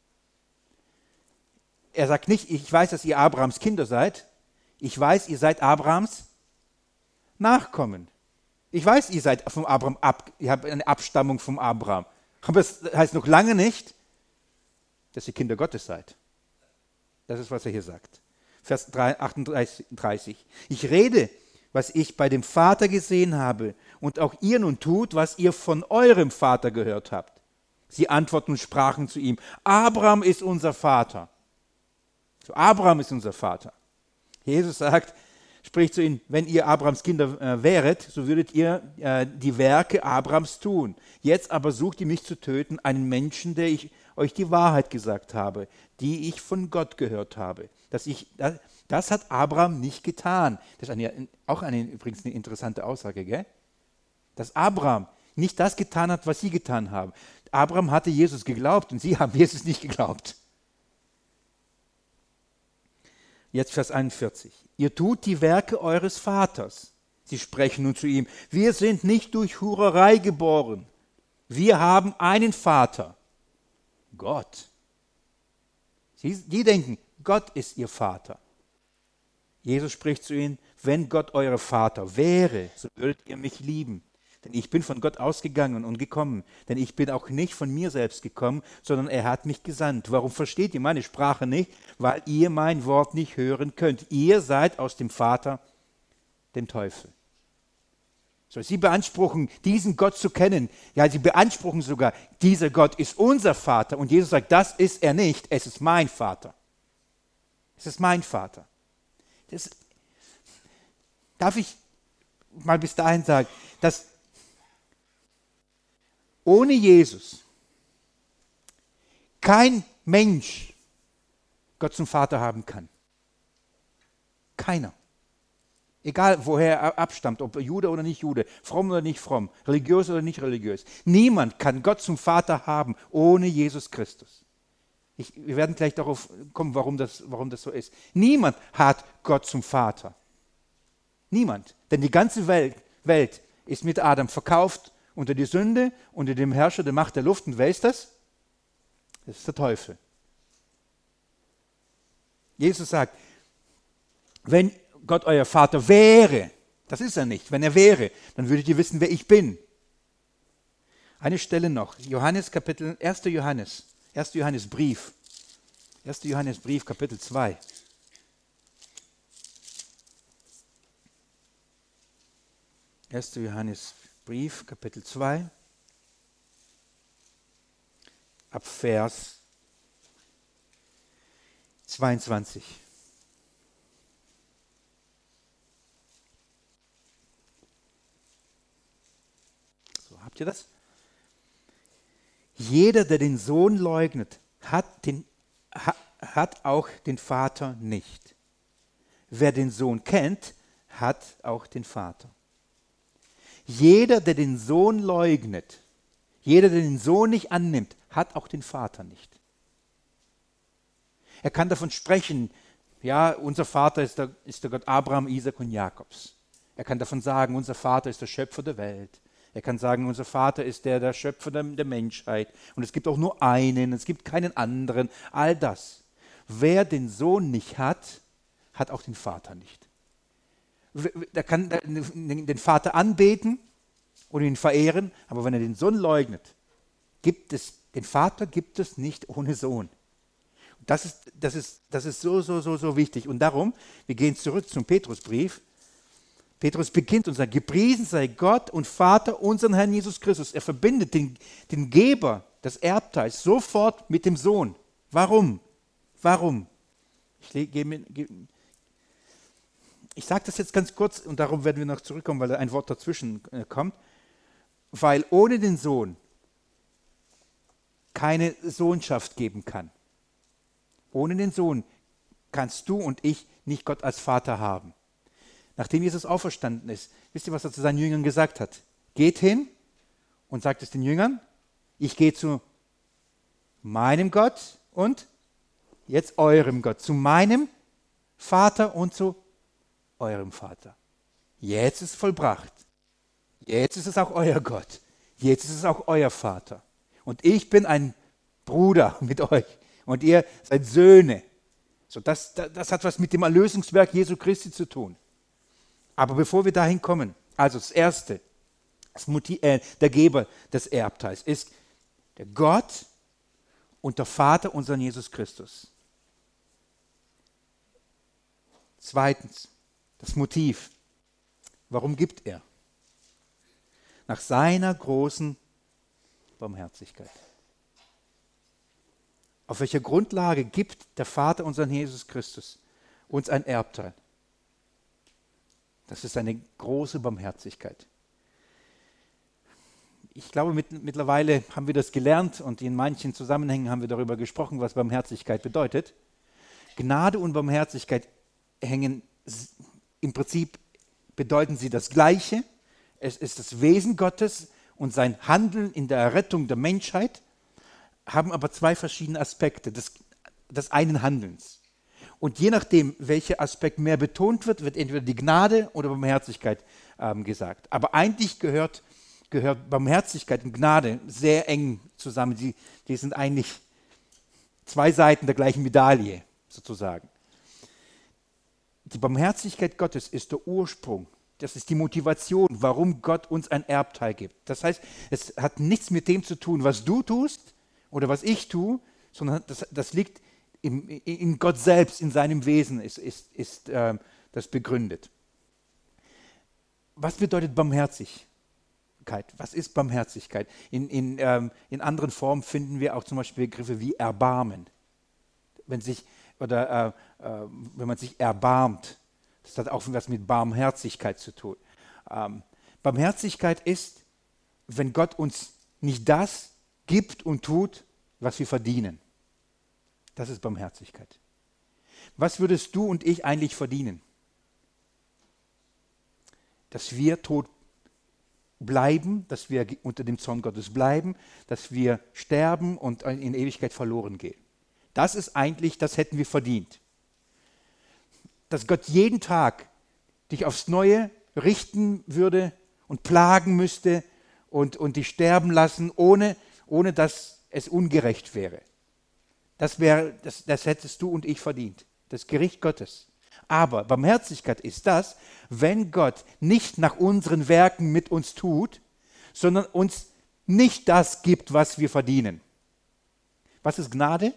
Er sagt nicht, ich weiß, dass ihr Abrahams Kinder seid. Ich weiß, ihr seid Abrahams Nachkommen. Ich weiß, ihr seid vom Abraham ab, ihr habt eine Abstammung vom Abraham. Aber das heißt noch lange nicht, dass ihr Kinder Gottes seid. Das ist, was er hier sagt. Vers achtunddreißig. Ich rede, was ich bei dem Vater gesehen habe, und auch ihr nun tut, was ihr von eurem Vater gehört habt. Sie antworten und sprachen zu ihm, Abraham ist unser Vater. So, Abraham ist unser Vater. Jesus sagt, spricht zu ihnen, wenn ihr Abrahams Kinder äh, wäret, so würdet ihr äh, die Werke Abrahams tun. Jetzt aber sucht ihr mich zu töten, einen Menschen, der ich euch die Wahrheit gesagt habe, die ich von Gott gehört habe. Dass ich, das, das hat Abraham nicht getan. Das ist eine, auch eine, übrigens eine interessante Aussage, gell? Dass Abraham nicht das getan hat, was sie getan haben. Abraham hatte Jesus geglaubt und sie haben Jesus nicht geglaubt. Jetzt Vers einundvierzig. Ihr tut die Werke eures Vaters. Sie sprechen nun zu ihm, wir sind nicht durch Hurerei geboren. Wir haben einen Vater, Gott. Sie, die denken, Gott ist ihr Vater. Jesus spricht zu ihnen, wenn Gott euer Vater wäre, so würdet ihr mich lieben. Denn ich bin von Gott ausgegangen und gekommen. Denn ich bin auch nicht von mir selbst gekommen, sondern er hat mich gesandt. Warum versteht ihr meine Sprache nicht? Weil ihr mein Wort nicht hören könnt. Ihr seid aus dem Vater, dem Teufel. So, sie beanspruchen, diesen Gott zu kennen. Ja, sie beanspruchen sogar, dieser Gott ist unser Vater. Und Jesus sagt, das ist er nicht, es ist mein Vater. Es ist mein Vater. Das, darf ich mal bis dahin sagen, dass ohne Jesus kein Mensch Gott zum Vater haben kann. Keiner. Egal, woher er abstammt, ob er Jude oder nicht Jude, fromm oder nicht fromm, religiös oder nicht religiös. Niemand kann Gott zum Vater haben ohne Jesus Christus. Ich, wir werden gleich darauf kommen, warum das, warum das so ist. Niemand hat Gott zum Vater. Niemand. Denn die ganze Welt, Welt ist mit Adam verkauft unter die Sünde, unter dem Herrscher der Macht der Luft. Und wer ist das? Das ist der Teufel. Jesus sagt, wenn Gott euer Vater wäre, das ist er nicht, wenn er wäre, dann würdet ihr wissen, wer ich bin. Eine Stelle noch, Johannes Kapitel, erster Johannes, erster Johannesbrief, erster Johannesbrief, Kapitel zwei. erster Johannesbrief, Kapitel zwei. ab Vers zweiundzwanzig. So, habt ihr das? Jeder, der den Sohn leugnet, hat, den, ha, hat auch den Vater nicht. Wer den Sohn kennt, hat auch den Vater. Jeder, der den Sohn leugnet, jeder, der den Sohn nicht annimmt, hat auch den Vater nicht. Er kann davon sprechen, ja, unser Vater ist der, ist der Gott Abraham, Isaac und Jakobs. Er kann davon sagen, unser Vater ist der Schöpfer der Welt. Er kann sagen, unser Vater ist der, der Schöpfer der, der Menschheit. Und es gibt auch nur einen, es gibt keinen anderen. All das. Wer den Sohn nicht hat, hat auch den Vater nicht. Der kann den Vater anbeten oder ihn verehren, aber wenn er den Sohn leugnet, gibt es, den Vater gibt es nicht ohne Sohn. Das ist, das ist, das ist so, so, so, so wichtig. Und darum, wir gehen zurück zum Petrusbrief. Petrus beginnt und sagt, gepriesen sei Gott und Vater unseren Herrn Jesus Christus. Er verbindet den, den Geber des Erbteils sofort mit dem Sohn. Warum? Warum? Ich, ich sage das jetzt ganz kurz und darum werden wir noch zurückkommen, weil da ein Wort dazwischen äh, kommt. Weil ohne den Sohn keine Sohnschaft geben kann. Ohne den Sohn kannst du und ich nicht Gott als Vater haben. Nachdem Jesus auferstanden ist, wisst ihr, was er zu seinen Jüngern gesagt hat? Geht hin und sagt es den Jüngern, ich gehe zu meinem Gott und jetzt eurem Gott, zu meinem Vater und zu eurem Vater. Jetzt ist es vollbracht. Jetzt ist es auch euer Gott. Jetzt ist es auch euer Vater. Und ich bin ein Bruder mit euch und ihr seid Söhne. So, das, das, das hat was mit dem Erlösungswerk Jesu Christi zu tun. Aber bevor wir dahin kommen, also das Erste, das Motiv, äh, der Geber des Erbteils ist der Gott und der Vater unseren Jesus Christus. Zweitens, das Motiv. Warum gibt er? Nach seiner großen Barmherzigkeit. Auf welcher Grundlage gibt der Vater unseren Jesus Christus uns ein Erbteil? Das ist eine große Barmherzigkeit. Ich glaube, mit, mittlerweile haben wir das gelernt und in manchen Zusammenhängen haben wir darüber gesprochen, was Barmherzigkeit bedeutet. Gnade und Barmherzigkeit hängen im Prinzip, bedeuten sie das Gleiche. Es ist das Wesen Gottes und sein Handeln in der Errettung der Menschheit, haben aber zwei verschiedene Aspekte des, des einen Handelns. Und je nachdem, welcher Aspekt mehr betont wird, wird entweder die Gnade oder Barmherzigkeit ähm, gesagt. Aber eigentlich gehört, gehört Barmherzigkeit und Gnade sehr eng zusammen. Die, die sind eigentlich zwei Seiten der gleichen Medaille, sozusagen. Die Barmherzigkeit Gottes ist der Ursprung. Das ist die Motivation, warum Gott uns ein Erbteil gibt. Das heißt, es hat nichts mit dem zu tun, was du tust oder was ich tue, sondern das, das liegt in, in Gott selbst, in seinem Wesen ist, ist, ist äh, das begründet. Was bedeutet Barmherzigkeit? Was ist Barmherzigkeit? In, in, ähm, in anderen Formen finden wir auch zum Beispiel Begriffe wie Erbarmen. Wenn, sich, oder, äh, äh, wenn man sich erbarmt, das hat auch was mit Barmherzigkeit zu tun. Ähm, Barmherzigkeit ist, wenn Gott uns nicht das gibt und tut, was wir verdienen. Das ist Barmherzigkeit. Was würdest du und ich eigentlich verdienen? Dass wir tot bleiben, dass wir unter dem Zorn Gottes bleiben, dass wir sterben und in Ewigkeit verloren gehen. Das ist eigentlich, das hätten wir verdient. Dass Gott jeden Tag dich aufs Neue richten würde und plagen müsste und, und dich sterben lassen, ohne, ohne dass es ungerecht wäre. Das, wär, das, das hättest du und ich verdient. Das Gericht Gottes. Aber Barmherzigkeit ist das, wenn Gott nicht nach unseren Werken mit uns tut, sondern uns nicht das gibt, was wir verdienen. Was ist Gnade?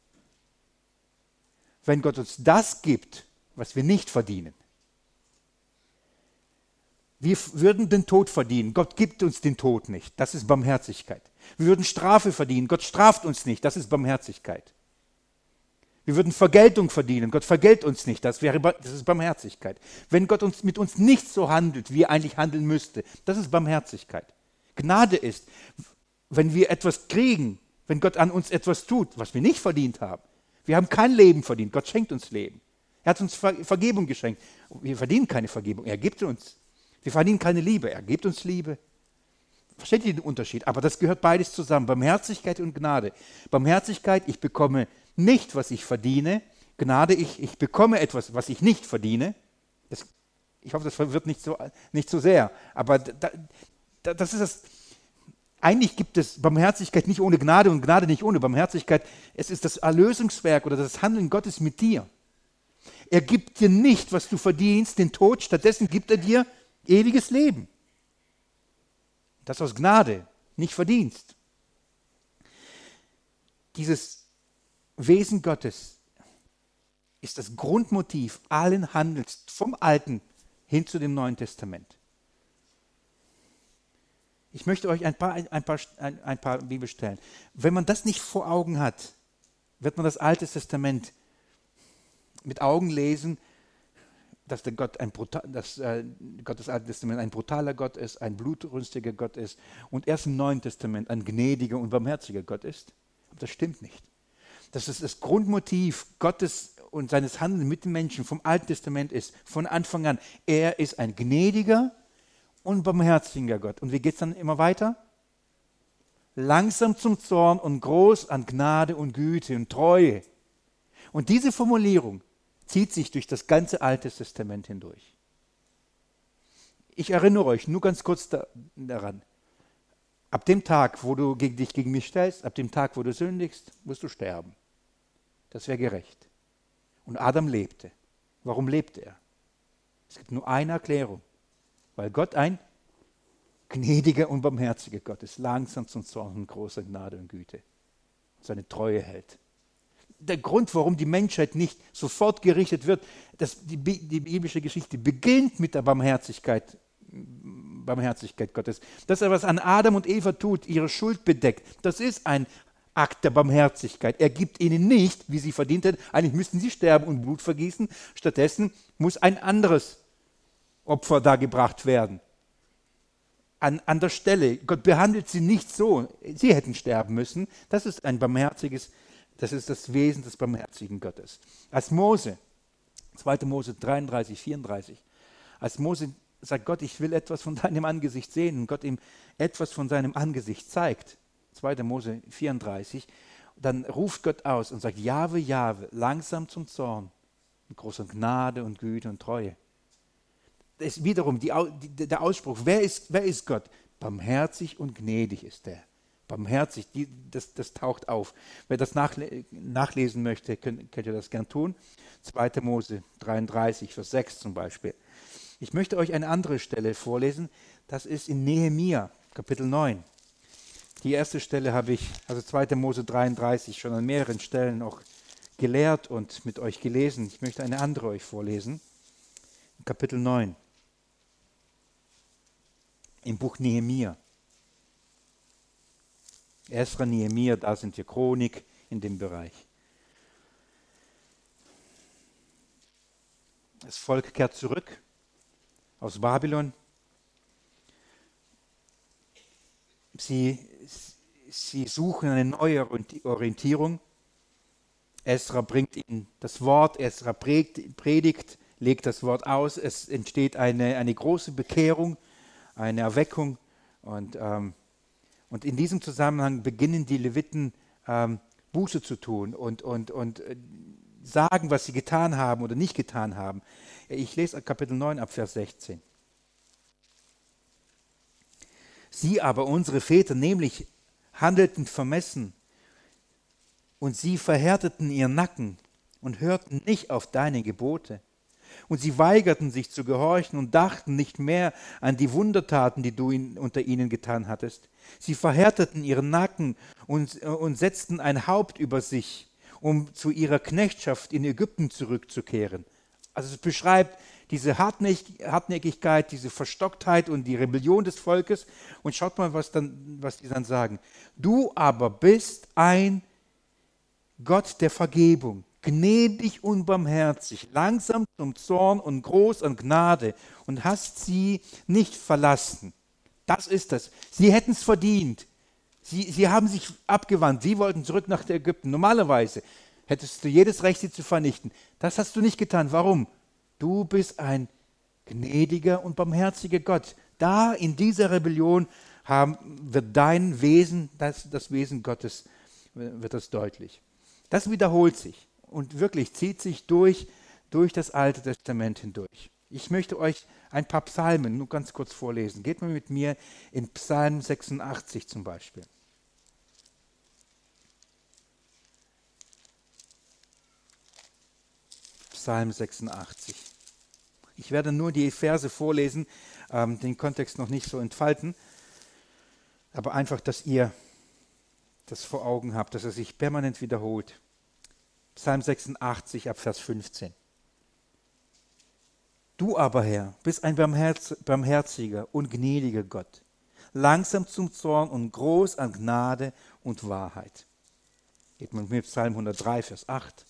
Wenn Gott uns das gibt, was wir nicht verdienen. Wir f- würden den Tod verdienen. Gott gibt uns den Tod nicht. Das ist Barmherzigkeit. Wir würden Strafe verdienen. Gott straft uns nicht. Das ist Barmherzigkeit. Wir würden Vergeltung verdienen. Gott vergelt uns nicht. Das wäre, Ba- das ist Barmherzigkeit. Wenn Gott uns, mit uns nicht so handelt, wie er eigentlich handeln müsste, das ist Barmherzigkeit. Gnade ist, wenn wir etwas kriegen, wenn Gott an uns etwas tut, was wir nicht verdient haben. Wir haben kein Leben verdient. Gott schenkt uns Leben. Er hat uns Ver- Vergebung geschenkt. Wir verdienen keine Vergebung. Er gibt uns. Wir verdienen keine Liebe. Er gibt uns Liebe. Versteht ihr den Unterschied? Aber das gehört beides zusammen. Barmherzigkeit und Gnade. Barmherzigkeit, ich bekomme nicht, was ich verdiene. Gnade, ich, ich bekomme etwas, was ich nicht verdiene. Das, ich hoffe, das verwirrt nicht so, nicht so sehr. Aber da, da, das ist das. Eigentlich gibt es Barmherzigkeit nicht ohne Gnade und Gnade nicht ohne Barmherzigkeit. Es ist das Erlösungswerk oder das Handeln Gottes mit dir. Er gibt dir nicht, was du verdienst, den Tod. Stattdessen gibt er dir ewiges Leben. Das aus Gnade, nicht Verdienst. Dieses Wesen Gottes ist das Grundmotiv allen Handelns vom Alten hin zu dem Neuen Testament. Ich möchte euch ein paar, ein paar, ein, ein paar Bibelstellen. Wenn man das nicht vor Augen hat, wird man das Alte Testament mit Augen lesen, dass, der Gott, ein brutal, dass äh, Gott des Alten Testaments ein brutaler Gott ist, ein blutrünstiger Gott ist und erst im Neuen Testament ein gnädiger und barmherziger Gott ist. Aber das stimmt nicht. Das ist das Grundmotiv Gottes und seines Handelns mit den Menschen vom Alten Testament ist, von Anfang an. Er ist ein gnädiger und barmherziger Gott. Und wie geht es dann immer weiter? Langsam zum Zorn und groß an Gnade und Güte und Treue. Und diese Formulierung zieht sich durch das ganze Alte Testament hindurch. Ich erinnere euch nur ganz kurz da, daran. Ab dem Tag, wo du gegen dich gegen mich stellst, ab dem Tag, wo du sündigst, musst du sterben. Das wäre gerecht. Und Adam lebte. Warum lebte er? Es gibt nur eine Erklärung. Weil Gott ein gnädiger und barmherziger Gott ist, langsam zum Zorn und großer Gnade und Güte. Seine Treue hält. Der Grund, warum die Menschheit nicht sofort gerichtet wird, dass die, die biblische Geschichte beginnt mit der Barmherzigkeit, Barmherzigkeit Gottes. Dass er was an Adam und Eva tut, ihre Schuld bedeckt, das ist ein Akt der Barmherzigkeit. Er gibt ihnen nicht, wie sie verdient hätten, eigentlich müssten sie sterben und Blut vergießen. Stattdessen muss ein anderes Opfer dargebracht werden. An, an der Stelle. Gott behandelt sie nicht so. Sie hätten sterben müssen. Das ist ein barmherziges, das ist das Wesen des barmherzigen Gottes. Als Mose, zweiter Mose dreiunddreißig, vierunddreißig, als Mose sagt Gott, ich will etwas von deinem Angesicht sehen und Gott ihm etwas von seinem Angesicht zeigt, zweiter Mose vierunddreißig, dann ruft Gott aus und sagt, Jahwe, Jahwe, langsam zum Zorn, mit großer Gnade und Güte und Treue. Das ist wiederum die, die, der Ausspruch, wer ist, wer ist Gott? Barmherzig und gnädig ist er. Barmherzig, die, das, das taucht auf. Wer das nachle nachlesen möchte, könnt, könnt ihr das gern tun. zweiter Mose dreiunddreißig, Vers sechs zum Beispiel. Ich möchte euch eine andere Stelle vorlesen. Das ist in Nehemia, Kapitel neun. Die erste Stelle habe ich, also zweiter Mose dreiunddreißig, schon an mehreren Stellen auch gelehrt und mit euch gelesen. Ich möchte eine andere euch vorlesen. Kapitel neun. Im Buch Nehemia. Esra, Nehemia, da sind wir Chronik in dem Bereich. Das Volk kehrt zurück aus Babylon. Sie, sie suchen eine neue Orientierung. Esra bringt ihnen das Wort, Esra predigt, legt das Wort aus. Es entsteht eine, eine große Bekehrung, eine Erweckung. Und, ähm, und in diesem Zusammenhang beginnen die Leviten ähm, Buße zu tun und, und, und äh, sagen, was sie getan haben oder nicht getan haben. Ich lese Kapitel neun ab Vers sechzehn. Sie aber, unsere Väter, nämlich handelten vermessen und sie verhärteten ihren Nacken und hörten nicht auf deine Gebote. Und sie weigerten sich zu gehorchen und dachten nicht mehr an die Wundertaten, die du in, unter ihnen getan hattest. Sie verhärteten ihren Nacken und, und setzten ein Haupt über sich, um zu ihrer Knechtschaft in Ägypten zurückzukehren. Also es beschreibt diese Hartnäck- Hartnäckigkeit, diese Verstocktheit und die Rebellion des Volkes. Und schaut mal, was, dann, was die dann sagen. Du aber bist ein Gott der Vergebung, gnädig und barmherzig, langsam zum Zorn und groß an Gnade und hast sie nicht verlassen. Das ist es. Sie hätten es verdient. Sie, sie haben sich abgewandt. Sie wollten zurück nach Ägypten. Normalerweise hättest du jedes Recht, sie zu vernichten. Das hast du nicht getan. Warum? Du bist ein gnädiger und barmherziger Gott. Da in dieser Rebellion haben, wird dein Wesen, das, das Wesen Gottes, wird das deutlich. Das wiederholt sich und wirklich zieht sich durch, durch das Alte Testament hindurch. Ich möchte euch ein paar Psalmen nur ganz kurz vorlesen. Geht mal mit mir in Psalm sechsundachtzig zum Beispiel. Psalm sechsundachtzig. Ich werde nur die Verse vorlesen, ähm, den Kontext noch nicht so entfalten, aber einfach, dass ihr das vor Augen habt, dass er sich permanent wiederholt. Psalm sechsundachtzig ab Vers fünfzehn. Du aber, Herr, bist ein barmherz, barmherziger und gnädiger Gott, langsam zum Zorn und groß an Gnade und Wahrheit. Geht man mit Psalm hundertdrei, Vers acht.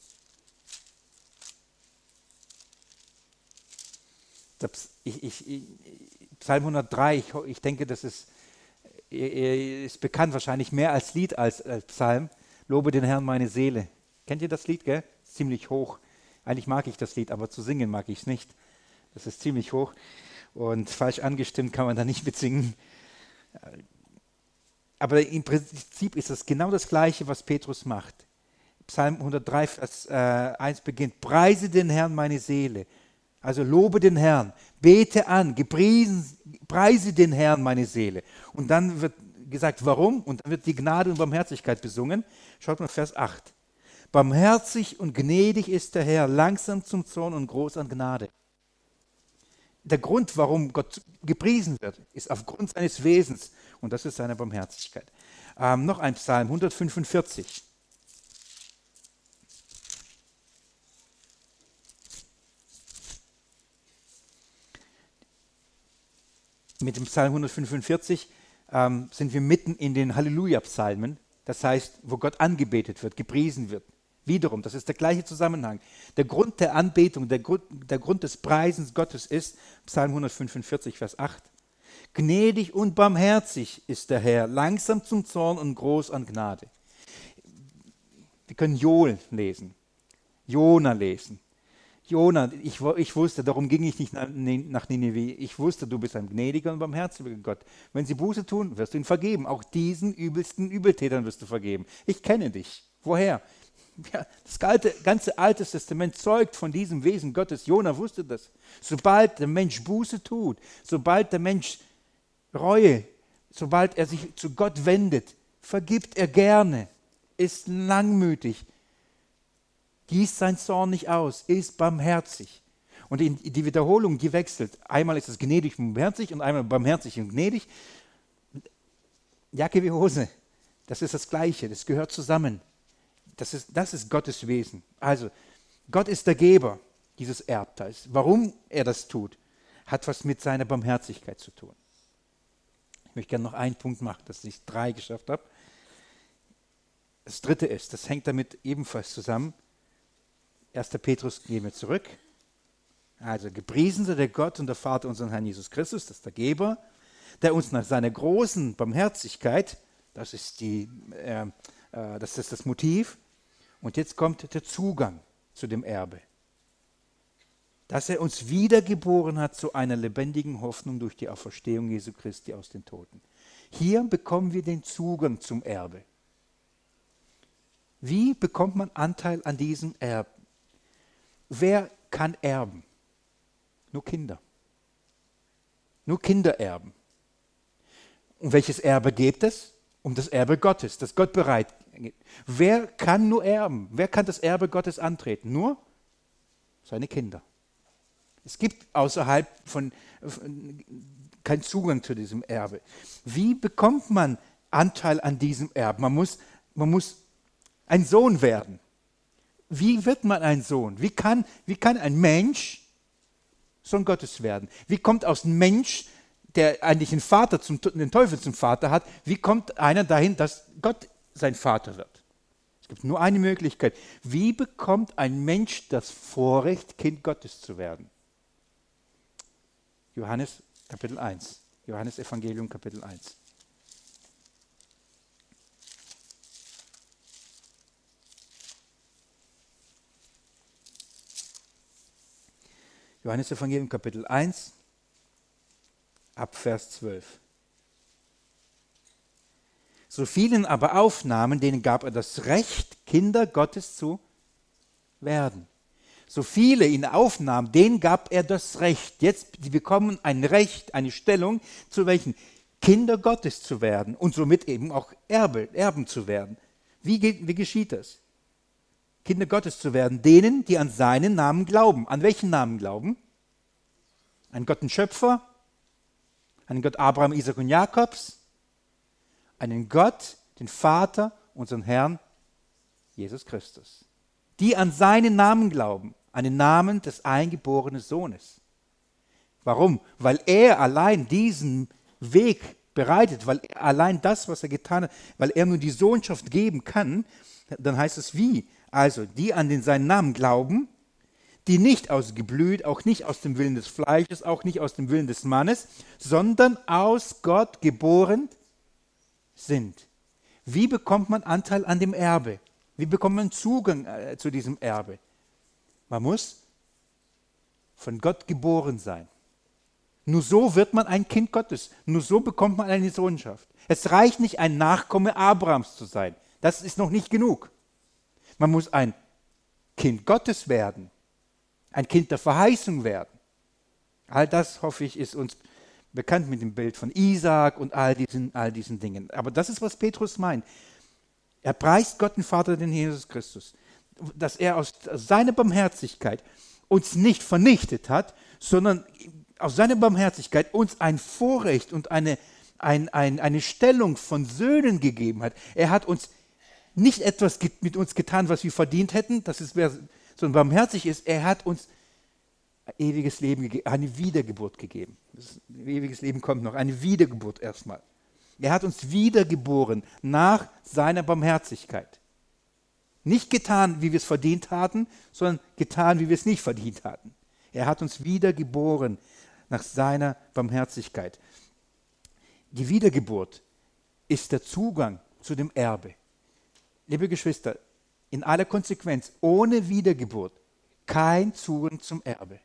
Ich, ich, ich, Psalm hundertdrei, ich, ich denke, das ist, ist bekannt wahrscheinlich mehr als Lied als, als Psalm. Lobe den Herrn meine Seele. Kennt ihr das Lied, gell? Ziemlich hoch. Eigentlich mag ich das Lied, aber zu singen mag ich es nicht. Das ist ziemlich hoch und falsch angestimmt kann man da nicht mitsingen. Aber im Prinzip ist das genau das Gleiche, was Petrus macht. Psalm hundertdrei, Vers äh, eins beginnt, preise den Herrn meine Seele. Also lobe den Herrn, bete an, gepriesen, preise den Herrn meine Seele. Und dann wird gesagt, warum? Und dann wird die Gnade und Barmherzigkeit besungen. Schaut mal Vers acht. Barmherzig und gnädig ist der Herr, langsam zum Zorn und groß an Gnade. Der Grund, warum Gott gepriesen wird, ist aufgrund seines Wesens. Und das ist seine Barmherzigkeit. Ähm, noch ein Psalm, hundertfünfundvierzig. Mit dem Psalm hundertfünfundvierzig ähm, sind wir mitten in den Halleluja-Psalmen. Das heißt, wo Gott angebetet wird, gepriesen wird. Wiederum, das ist der gleiche Zusammenhang. Der Grund der Anbetung, der Grund, der Grund des Preisens Gottes ist, Psalm hundertfünfundvierzig, Vers acht, gnädig und barmherzig ist der Herr, langsam zum Zorn und groß an Gnade. Wir können Joel lesen, Jona lesen. Jona, ich, ich wusste, darum ging ich nicht nach Nineveh, ich wusste, du bist ein gnädiger und barmherziger Gott. Wenn sie Buße tun, wirst du ihnen vergeben. Auch diesen übelsten Übeltätern wirst du vergeben. Ich kenne dich. Woher? Ja, das ganze, ganze Alte Testament zeugt von diesem Wesen Gottes. Jona wusste das. Sobald der Mensch Buße tut, sobald der Mensch Reue, sobald er sich zu Gott wendet, vergibt er gerne, ist langmütig, gießt sein Zorn nicht aus, ist barmherzig. Und die, die Wiederholung, die wechselt. Einmal ist es gnädig und barmherzig und einmal barmherzig und gnädig. Jacke wie Hose, das ist das Gleiche, das gehört zusammen. Das ist, das ist Gottes Wesen. Also, Gott ist der Geber dieses Erbteils. Warum er das tut, hat was mit seiner Barmherzigkeit zu tun. Ich möchte gerne noch einen Punkt machen, dass ich drei geschafft habe. Das dritte ist, das hängt damit ebenfalls zusammen. erster Petrus gehen wir zurück. Also, gepriesen sei der Gott und der Vater unseres Herrn Jesus Christus, das ist der Geber, der uns nach seiner großen Barmherzigkeit, das ist, die, äh, äh, das, ist das Motiv, und jetzt kommt der Zugang zu dem Erbe. Dass er uns wiedergeboren hat zu einer lebendigen Hoffnung durch die Auferstehung Jesu Christi aus den Toten. Hier bekommen wir den Zugang zum Erbe. Wie bekommt man Anteil an diesem Erbe? Wer kann erben? Nur Kinder. Nur Kinder erben. Und welches Erbe gibt es? Um das Erbe Gottes, das Gott bereit. Wer kann nur erben? Wer kann das Erbe Gottes antreten? Nur seine Kinder. Es gibt außerhalb von, von keinen Zugang zu diesem Erbe. Wie bekommt man Anteil an diesem Erbe? Man muss, man muss ein Sohn werden. wie wird man ein Sohn? Wie kann, wie kann ein Mensch Sohn Gottes werden? Wie kommt aus einem Mensch, der eigentlich einen Vater zum, den Teufel zum Vater hat, wie kommt einer dahin, dass Gott sein Vater wird? Es gibt nur eine Möglichkeit. Wie bekommt ein Mensch das Vorrecht, Kind Gottes zu werden? Johannes Kapitel eins. Johannes Evangelium Kapitel eins. Johannes Evangelium Kapitel eins, ab Vers zwölf. So vielen aber aufnahmen, denen gab er das Recht, Kinder Gottes zu werden. So viele ihn aufnahmen, denen gab er das Recht. Jetzt, die bekommen ein Recht, eine Stellung, zu welchen? Kinder Gottes zu werden und somit eben auch Erbe, Erben zu werden. Wie, wie geschieht das? Kinder Gottes zu werden, denen, die an seinen Namen glauben. An welchen Namen glauben? An Gott den Schöpfer, an Gott Abraham, Isaac und Jakobs, einen Gott, den Vater, unseren Herrn, Jesus Christus. Die an seinen Namen glauben, an den Namen des eingeborenen Sohnes. Warum? Weil er allein diesen Weg bereitet, weil er allein das, was er getan hat, weil er nur die Sohnschaft geben kann, dann heißt es wie? Also, die an den seinen Namen glauben, die nicht aus Geblüt, auch nicht aus dem Willen des Fleisches, auch nicht aus dem Willen des Mannes, sondern aus Gott geboren sind. Wie bekommt man Anteil an dem Erbe? Wie bekommt man Zugang äh, zu diesem Erbe? Man muss von Gott geboren sein. Nur so wird man ein Kind Gottes. Nur so bekommt man eine Sohnschaft. Es reicht nicht, ein Nachkomme Abrahams zu sein. Das ist noch nicht genug. Man muss ein Kind Gottes werden. Ein Kind der Verheißung werden. All das, hoffe ich, ist uns bekannt mit dem Bild von Isaak und all diesen, all diesen Dingen. Aber das ist, was Petrus meint. Er preist Gott den Vater, den Jesus Christus, dass er aus seiner Barmherzigkeit uns nicht vernichtet hat, sondern aus seiner Barmherzigkeit uns ein Vorrecht und eine, ein, ein, eine Stellung von Söhnen gegeben hat. Er hat uns nicht etwas mit uns getan, was wir verdient hätten, das ist, wer so barmherzig ist. Er hat uns ewiges Leben gegeben, eine Wiedergeburt gegeben. Das ewiges Leben kommt noch, eine Wiedergeburt erstmal. Er hat uns wiedergeboren nach seiner Barmherzigkeit. Nicht getan, wie wir es verdient hatten, sondern getan, wie wir es nicht verdient hatten. Er hat uns wiedergeboren nach seiner Barmherzigkeit. Die Wiedergeburt ist der Zugang zu dem Erbe. Liebe Geschwister, in aller Konsequenz, ohne Wiedergeburt kein Zugang zum Erbe.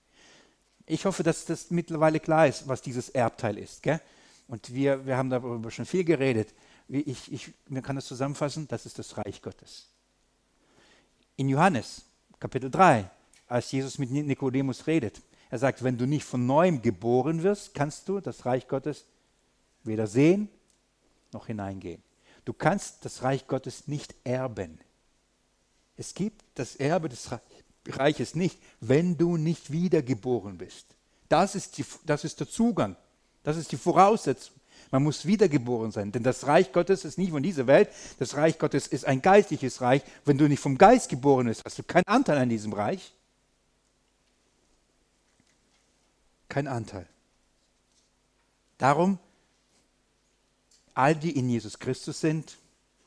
Ich hoffe, dass das mittlerweile klar ist, was dieses Erbteil ist. Gell? Und wir, wir haben darüber schon viel geredet. Ich, ich, man kann das zusammenfassen, das ist das Reich Gottes. In Johannes Kapitel drei, als Jesus mit Nikodemus redet, er sagt, wenn du nicht von Neuem geboren wirst, kannst du das Reich Gottes weder sehen noch hineingehen. Du kannst das Reich Gottes nicht erben. Es gibt das Erbe des Reiches nicht, wenn du nicht wiedergeboren bist. Das ist, die, das ist der Zugang. Das ist die Voraussetzung. Man muss wiedergeboren sein, denn das Reich Gottes ist nicht von dieser Welt. Das Reich Gottes ist ein geistliches Reich. Wenn du nicht vom Geist geboren bist, hast du keinen Anteil an diesem Reich. Kein Anteil. Darum, all die in Jesus Christus sind,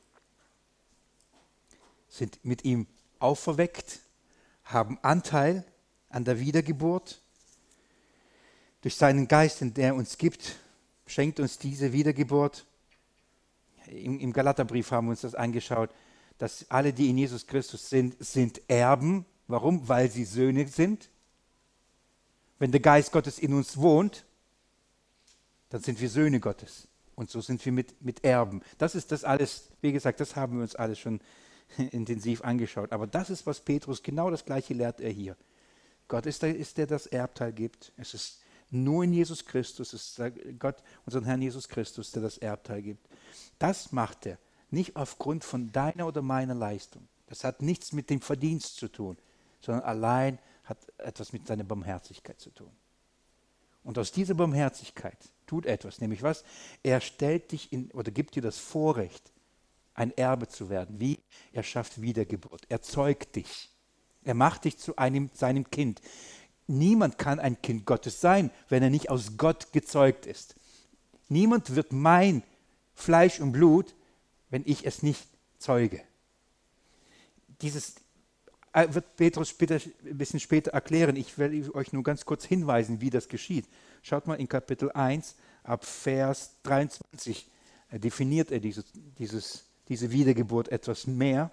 sind mit ihm auferweckt, haben Anteil an der Wiedergeburt. Durch seinen Geist, den er uns gibt, schenkt uns diese Wiedergeburt. Im, im Galaterbrief haben wir uns das angeschaut, dass alle, die in Jesus Christus sind, sind Erben. Warum? Weil sie Söhne sind. Wenn der Geist Gottes in uns wohnt, dann sind wir Söhne Gottes. Und so sind wir mit, mit Erben. Das ist das alles, wie gesagt, das haben wir uns alles schon intensiv angeschaut. Aber das ist, was Petrus, genau das Gleiche lehrt er hier. Gott ist der, ist der das Erbteil gibt. Es ist nur in Jesus Christus, es ist Gott, unseren Herrn Jesus Christus, der das Erbteil gibt. Das macht er nicht aufgrund von deiner oder meiner Leistung. Das hat nichts mit dem Verdienst zu tun, sondern allein hat etwas mit seiner Barmherzigkeit zu tun. Und aus dieser Barmherzigkeit tut etwas, nämlich was? Er stellt dich in, oder gibt dir das Vorrecht, ein Erbe zu werden. Wie? Er schafft Wiedergeburt. Er zeugt dich. Er macht dich zu einem, seinem Kind. Niemand kann ein Kind Gottes sein, wenn er nicht aus Gott gezeugt ist. Niemand wird mein Fleisch und Blut, wenn ich es nicht zeuge. Dieses wird Petrus später, ein bisschen später erklären. Ich will euch nur ganz kurz hinweisen, wie das geschieht. Schaut mal in Kapitel eins, ab Vers dreiundzwanzig, definiert er dieses, dieses, diese Wiedergeburt etwas mehr.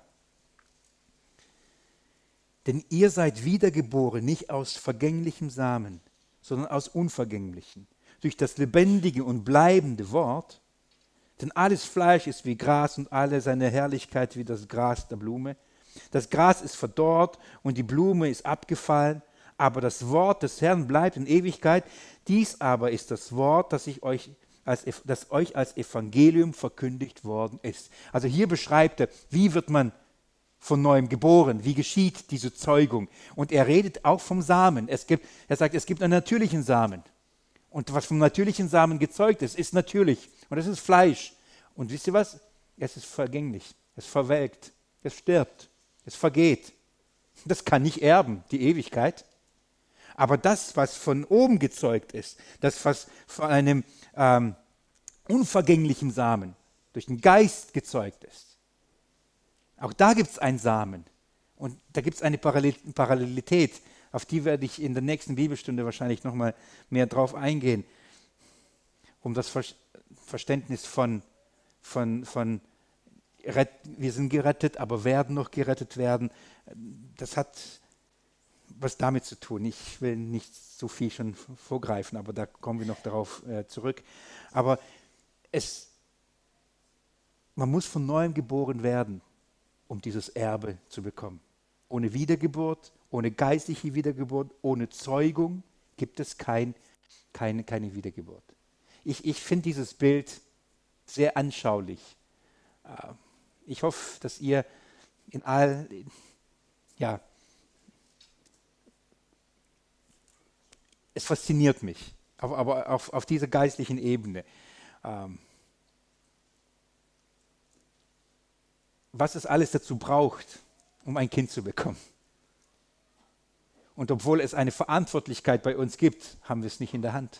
Denn ihr seid wiedergeboren, nicht aus vergänglichem Samen, sondern aus unvergänglichen, durch das lebendige und bleibende Wort. Denn alles Fleisch ist wie Gras und alle seine Herrlichkeit wie das Gras der Blume. Das Gras ist verdorrt und die Blume ist abgefallen, aber das Wort des Herrn bleibt in Ewigkeit. Dies aber ist das Wort, das, ich euch als, das euch als Evangelium verkündigt worden ist. Also hier beschreibt er, wie wird man von neuem geboren, wie geschieht diese Zeugung. Und er redet auch vom Samen. Es gibt, er sagt, es gibt einen natürlichen Samen. Und was vom natürlichen Samen gezeugt ist, ist natürlich. Und das ist Fleisch. Und wisst ihr was? Es ist vergänglich. Es verwelkt. Es stirbt. Es vergeht. Das kann nicht erben, die Ewigkeit. Aber das, was von oben gezeugt ist, das, was von einem ähm, unvergänglichen Samen durch den Geist gezeugt ist, auch da gibt es einen Samen. Und da gibt es eine Parallelität, auf die werde ich in der nächsten Bibelstunde wahrscheinlich nochmal mehr drauf eingehen, um das Ver- Verständnis von, von, von wir sind gerettet, aber werden noch gerettet werden. Das hat was damit zu tun. Ich will nicht so viel schon vorgreifen, aber da kommen wir noch darauf äh, zurück. Aber es, man muss von neuem geboren werden, um dieses Erbe zu bekommen. Ohne Wiedergeburt, ohne geistliche Wiedergeburt, ohne Zeugung gibt es kein, keine, keine Wiedergeburt. Ich, ich finde dieses Bild sehr anschaulich. Ich hoffe, dass ihr in all, ja, es fasziniert mich, aber, aber auf, auf dieser geistlichen Ebene. Ähm, was es alles dazu braucht, um ein Kind zu bekommen. Und obwohl es eine Verantwortlichkeit bei uns gibt, haben wir es nicht in der Hand.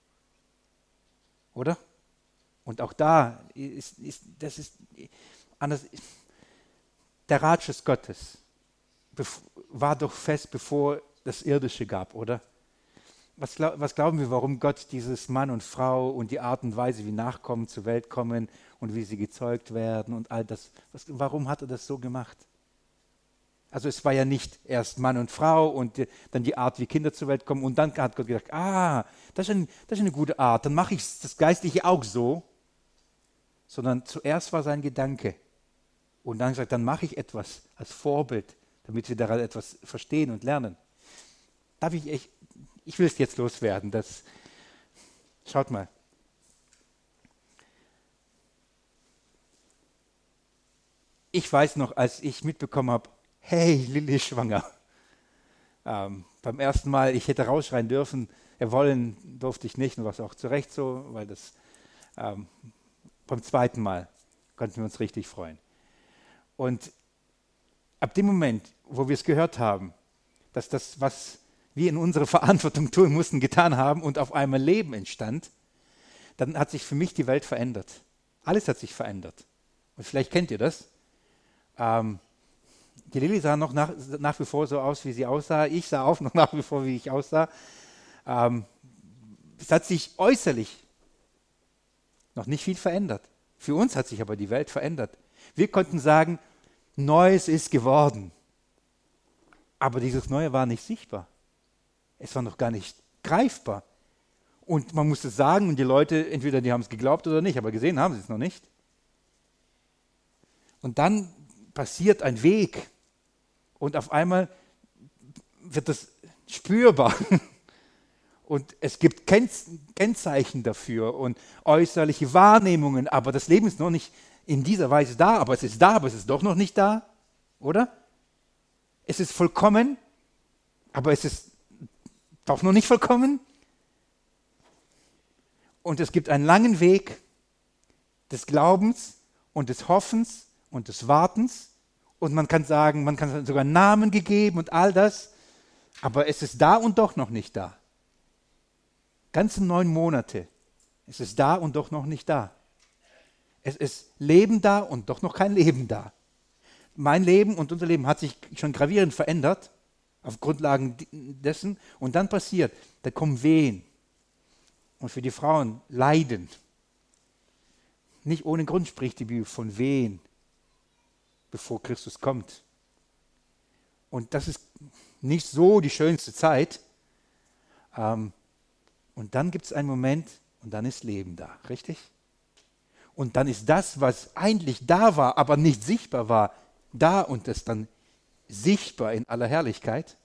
Oder? Und auch da ist, ist das ist anders. Der Ratschluss Gottes war doch fest, bevor das Irdische gab, oder? Was, glaub, was glauben wir, warum Gott dieses Mann und Frau und die Art und Weise, wie Nachkommen zur Welt kommen und wie sie gezeugt werden und all das, was, warum hat er das so gemacht? Also es war ja nicht erst Mann und Frau und die, dann die Art, wie Kinder zur Welt kommen und dann hat Gott gedacht, ah, das ist, ein, das ist eine gute Art, dann mache ich das Geistliche auch so, sondern zuerst war sein Gedanke und dann gesagt, dann mache ich etwas als Vorbild, damit wir daran etwas verstehen und lernen. Darf ich echt, ich will es jetzt loswerden, das, schaut mal. Ich weiß noch, als ich mitbekommen habe, hey, Lilly ist schwanger. Ähm, beim ersten Mal, ich hätte rausschreien dürfen, er wollen durfte ich nicht, und was auch zu Recht so, weil das ähm, beim zweiten Mal konnten wir uns richtig freuen. Und ab dem Moment, wo wir es gehört haben, dass das, was wir in unserer Verantwortung tun mussten, getan haben und auf einmal Leben entstand, dann hat sich für mich die Welt verändert. Alles hat sich verändert. Und vielleicht kennt ihr das. Ähm, die Lilly sah noch nach, nach wie vor so aus, wie sie aussah. Ich sah auch noch nach wie vor, wie ich aussah. Ähm, es hat sich äußerlich noch nicht viel verändert. Für uns hat sich aber die Welt verändert. Wir konnten sagen, Neues ist geworden. Aber dieses Neue war nicht sichtbar. Es war noch gar nicht greifbar. Und man musste es sagen und die Leute, entweder die haben es geglaubt oder nicht, aber gesehen haben sie es noch nicht. Und dann passiert ein Weg und auf einmal wird es spürbar. Und es gibt Kennzeichen dafür und äußerliche Wahrnehmungen, aber das Leben ist noch nicht in dieser Weise da, aber es ist da, aber es ist doch noch nicht da, oder? Es ist vollkommen, aber es ist doch noch nicht vollkommen. Und es gibt einen langen Weg des Glaubens und des Hoffens und des Wartens. Und man kann sagen, man kann sogar Namen gegeben und all das. Aber es ist da und doch noch nicht da. Ganze neun Monate. Es ist da und doch noch nicht da. Es ist Leben da und doch noch kein Leben da. Mein Leben und unser Leben hat sich schon gravierend verändert, auf Grundlagen dessen. Und dann passiert, da kommen Wehen. Und für die Frauen Leiden. Nicht ohne Grund spricht die Bibel von Wehen, bevor Christus kommt. Und das ist nicht so die schönste Zeit. Ähm, und dann gibt es einen Moment und dann ist Leben da, richtig? Und dann ist das, was eigentlich da war, aber nicht sichtbar war, da und das dann sichtbar in aller Herrlichkeit.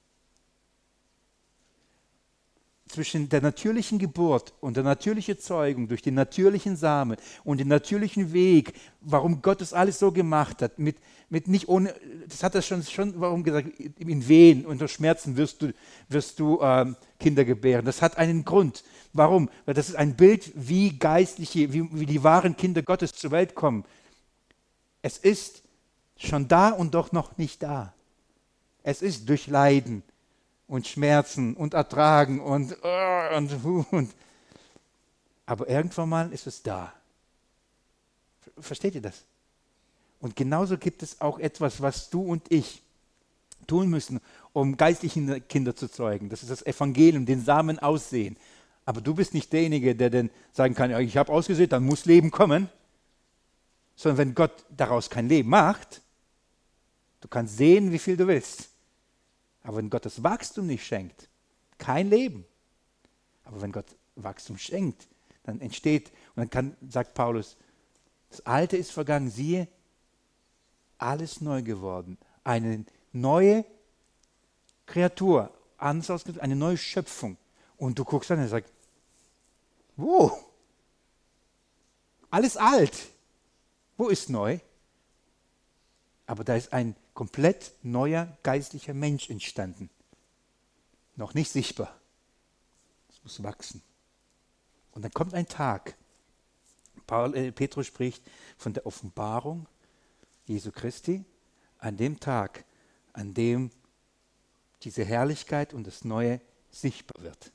Zwischen der natürlichen Geburt und der natürlichen Zeugung durch den natürlichen Samen und den natürlichen Weg, warum Gott das alles so gemacht hat, mit, mit nicht ohne, das hat er schon, schon warum gesagt, in Wehen, unter Schmerzen wirst du, wirst du ähm, Kinder gebären. Das hat einen Grund. Warum? Weil das ist ein Bild, wie Geistliche, wie, wie die wahren Kinder Gottes zur Welt kommen. Es ist schon da und doch noch nicht da. Es ist durch Leiden und Schmerzen und Ertragen und, und, und. Aber irgendwann mal ist es da. Versteht ihr das? Und genauso gibt es auch etwas, was du und ich tun müssen, um geistliche Kinder zu zeugen. Das ist das Evangelium, den Samen aussehen. Aber du bist nicht derjenige, der dann sagen kann, ja, ich habe ausgesehen, dann muss Leben kommen. Sondern wenn Gott daraus kein Leben macht, du kannst sehen, wie viel du willst. Aber wenn Gott das Wachstum nicht schenkt, kein Leben. Aber wenn Gott Wachstum schenkt, dann entsteht, und dann kann, sagt Paulus, das Alte ist vergangen, siehe, alles neu geworden. Eine neue Kreatur, anders ausgedrückt, eine neue Schöpfung. Und du guckst dann und sagst, wo? Alles alt. Wo ist neu? Aber da ist ein komplett neuer geistlicher Mensch entstanden. Noch nicht sichtbar. Es muss wachsen. Und dann kommt ein Tag. Paul, äh, Petrus spricht von der Offenbarung Jesu Christi, an dem Tag, an dem diese Herrlichkeit und das Neue sichtbar wird.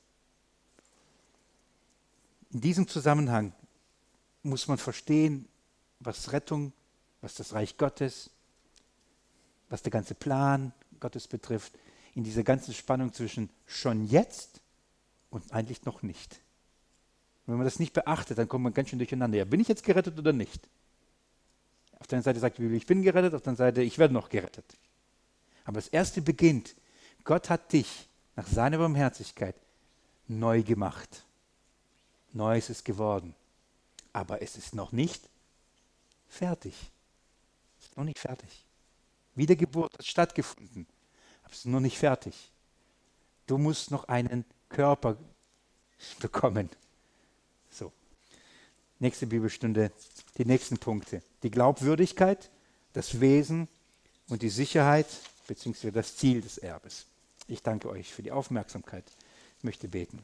In diesem Zusammenhang muss man verstehen, was Rettung, was das Reich Gottes, was der ganze Plan Gottes betrifft, in dieser ganzen Spannung zwischen schon jetzt und eigentlich noch nicht. Und wenn man das nicht beachtet, dann kommt man ganz schön durcheinander. Ja, bin ich jetzt gerettet oder nicht? Auf der einen Seite sagt die Bibel, ich bin gerettet, auf der anderen Seite, ich werde noch gerettet. Aber das Erste beginnt, Gott hat dich nach seiner Barmherzigkeit neu gemacht. Neu ist es geworden. Aber es ist noch nicht fertig. Es ist noch nicht fertig. Wiedergeburt hat stattgefunden, aber es ist noch nicht fertig. Du musst noch einen Körper bekommen. So. Nächste Bibelstunde, die nächsten Punkte. Die Glaubwürdigkeit, das Wesen und die Sicherheit bzw. das Ziel des Erbes. Ich danke euch für die Aufmerksamkeit. Ich möchte beten.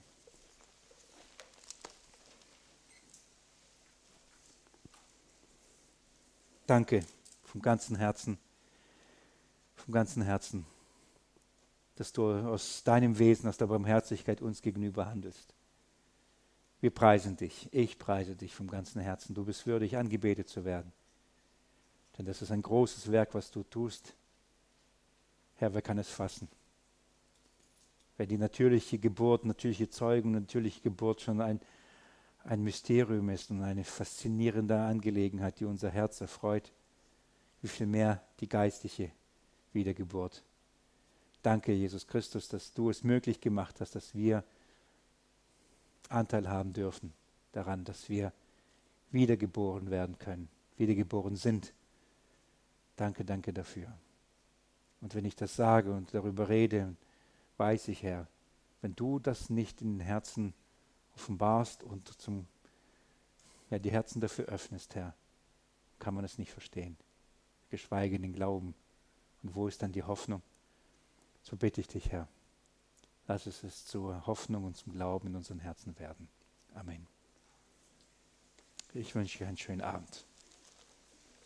Danke vom ganzen Herzen, vom ganzen Herzen, dass du aus deinem Wesen, aus der Barmherzigkeit uns gegenüber handelst. Wir preisen dich, ich preise dich vom ganzen Herzen. Du bist würdig, angebetet zu werden. Denn das ist ein großes Werk, was du tust. Herr, wer kann es fassen? Wenn die natürliche Geburt, natürliche Zeugung, natürliche Geburt schon ein, ein Mysterium ist und eine faszinierende Angelegenheit, die unser Herz erfreut, wie viel mehr die geistliche Wiedergeburt. Danke, Jesus Christus, dass du es möglich gemacht hast, dass wir Anteil haben dürfen daran, dass wir wiedergeboren werden können, wiedergeboren sind. Danke, danke dafür. Und wenn ich das sage und darüber rede, weiß ich, Herr, wenn du das nicht in den Herzen offenbarst und zum, ja, die Herzen dafür öffnest, Herr, kann man es nicht verstehen. Geschweige den Glauben. Und wo ist dann die Hoffnung? So bitte ich dich, Herr, lass es es zur Hoffnung und zum Glauben in unseren Herzen werden. Amen. Ich wünsche dir einen schönen Abend.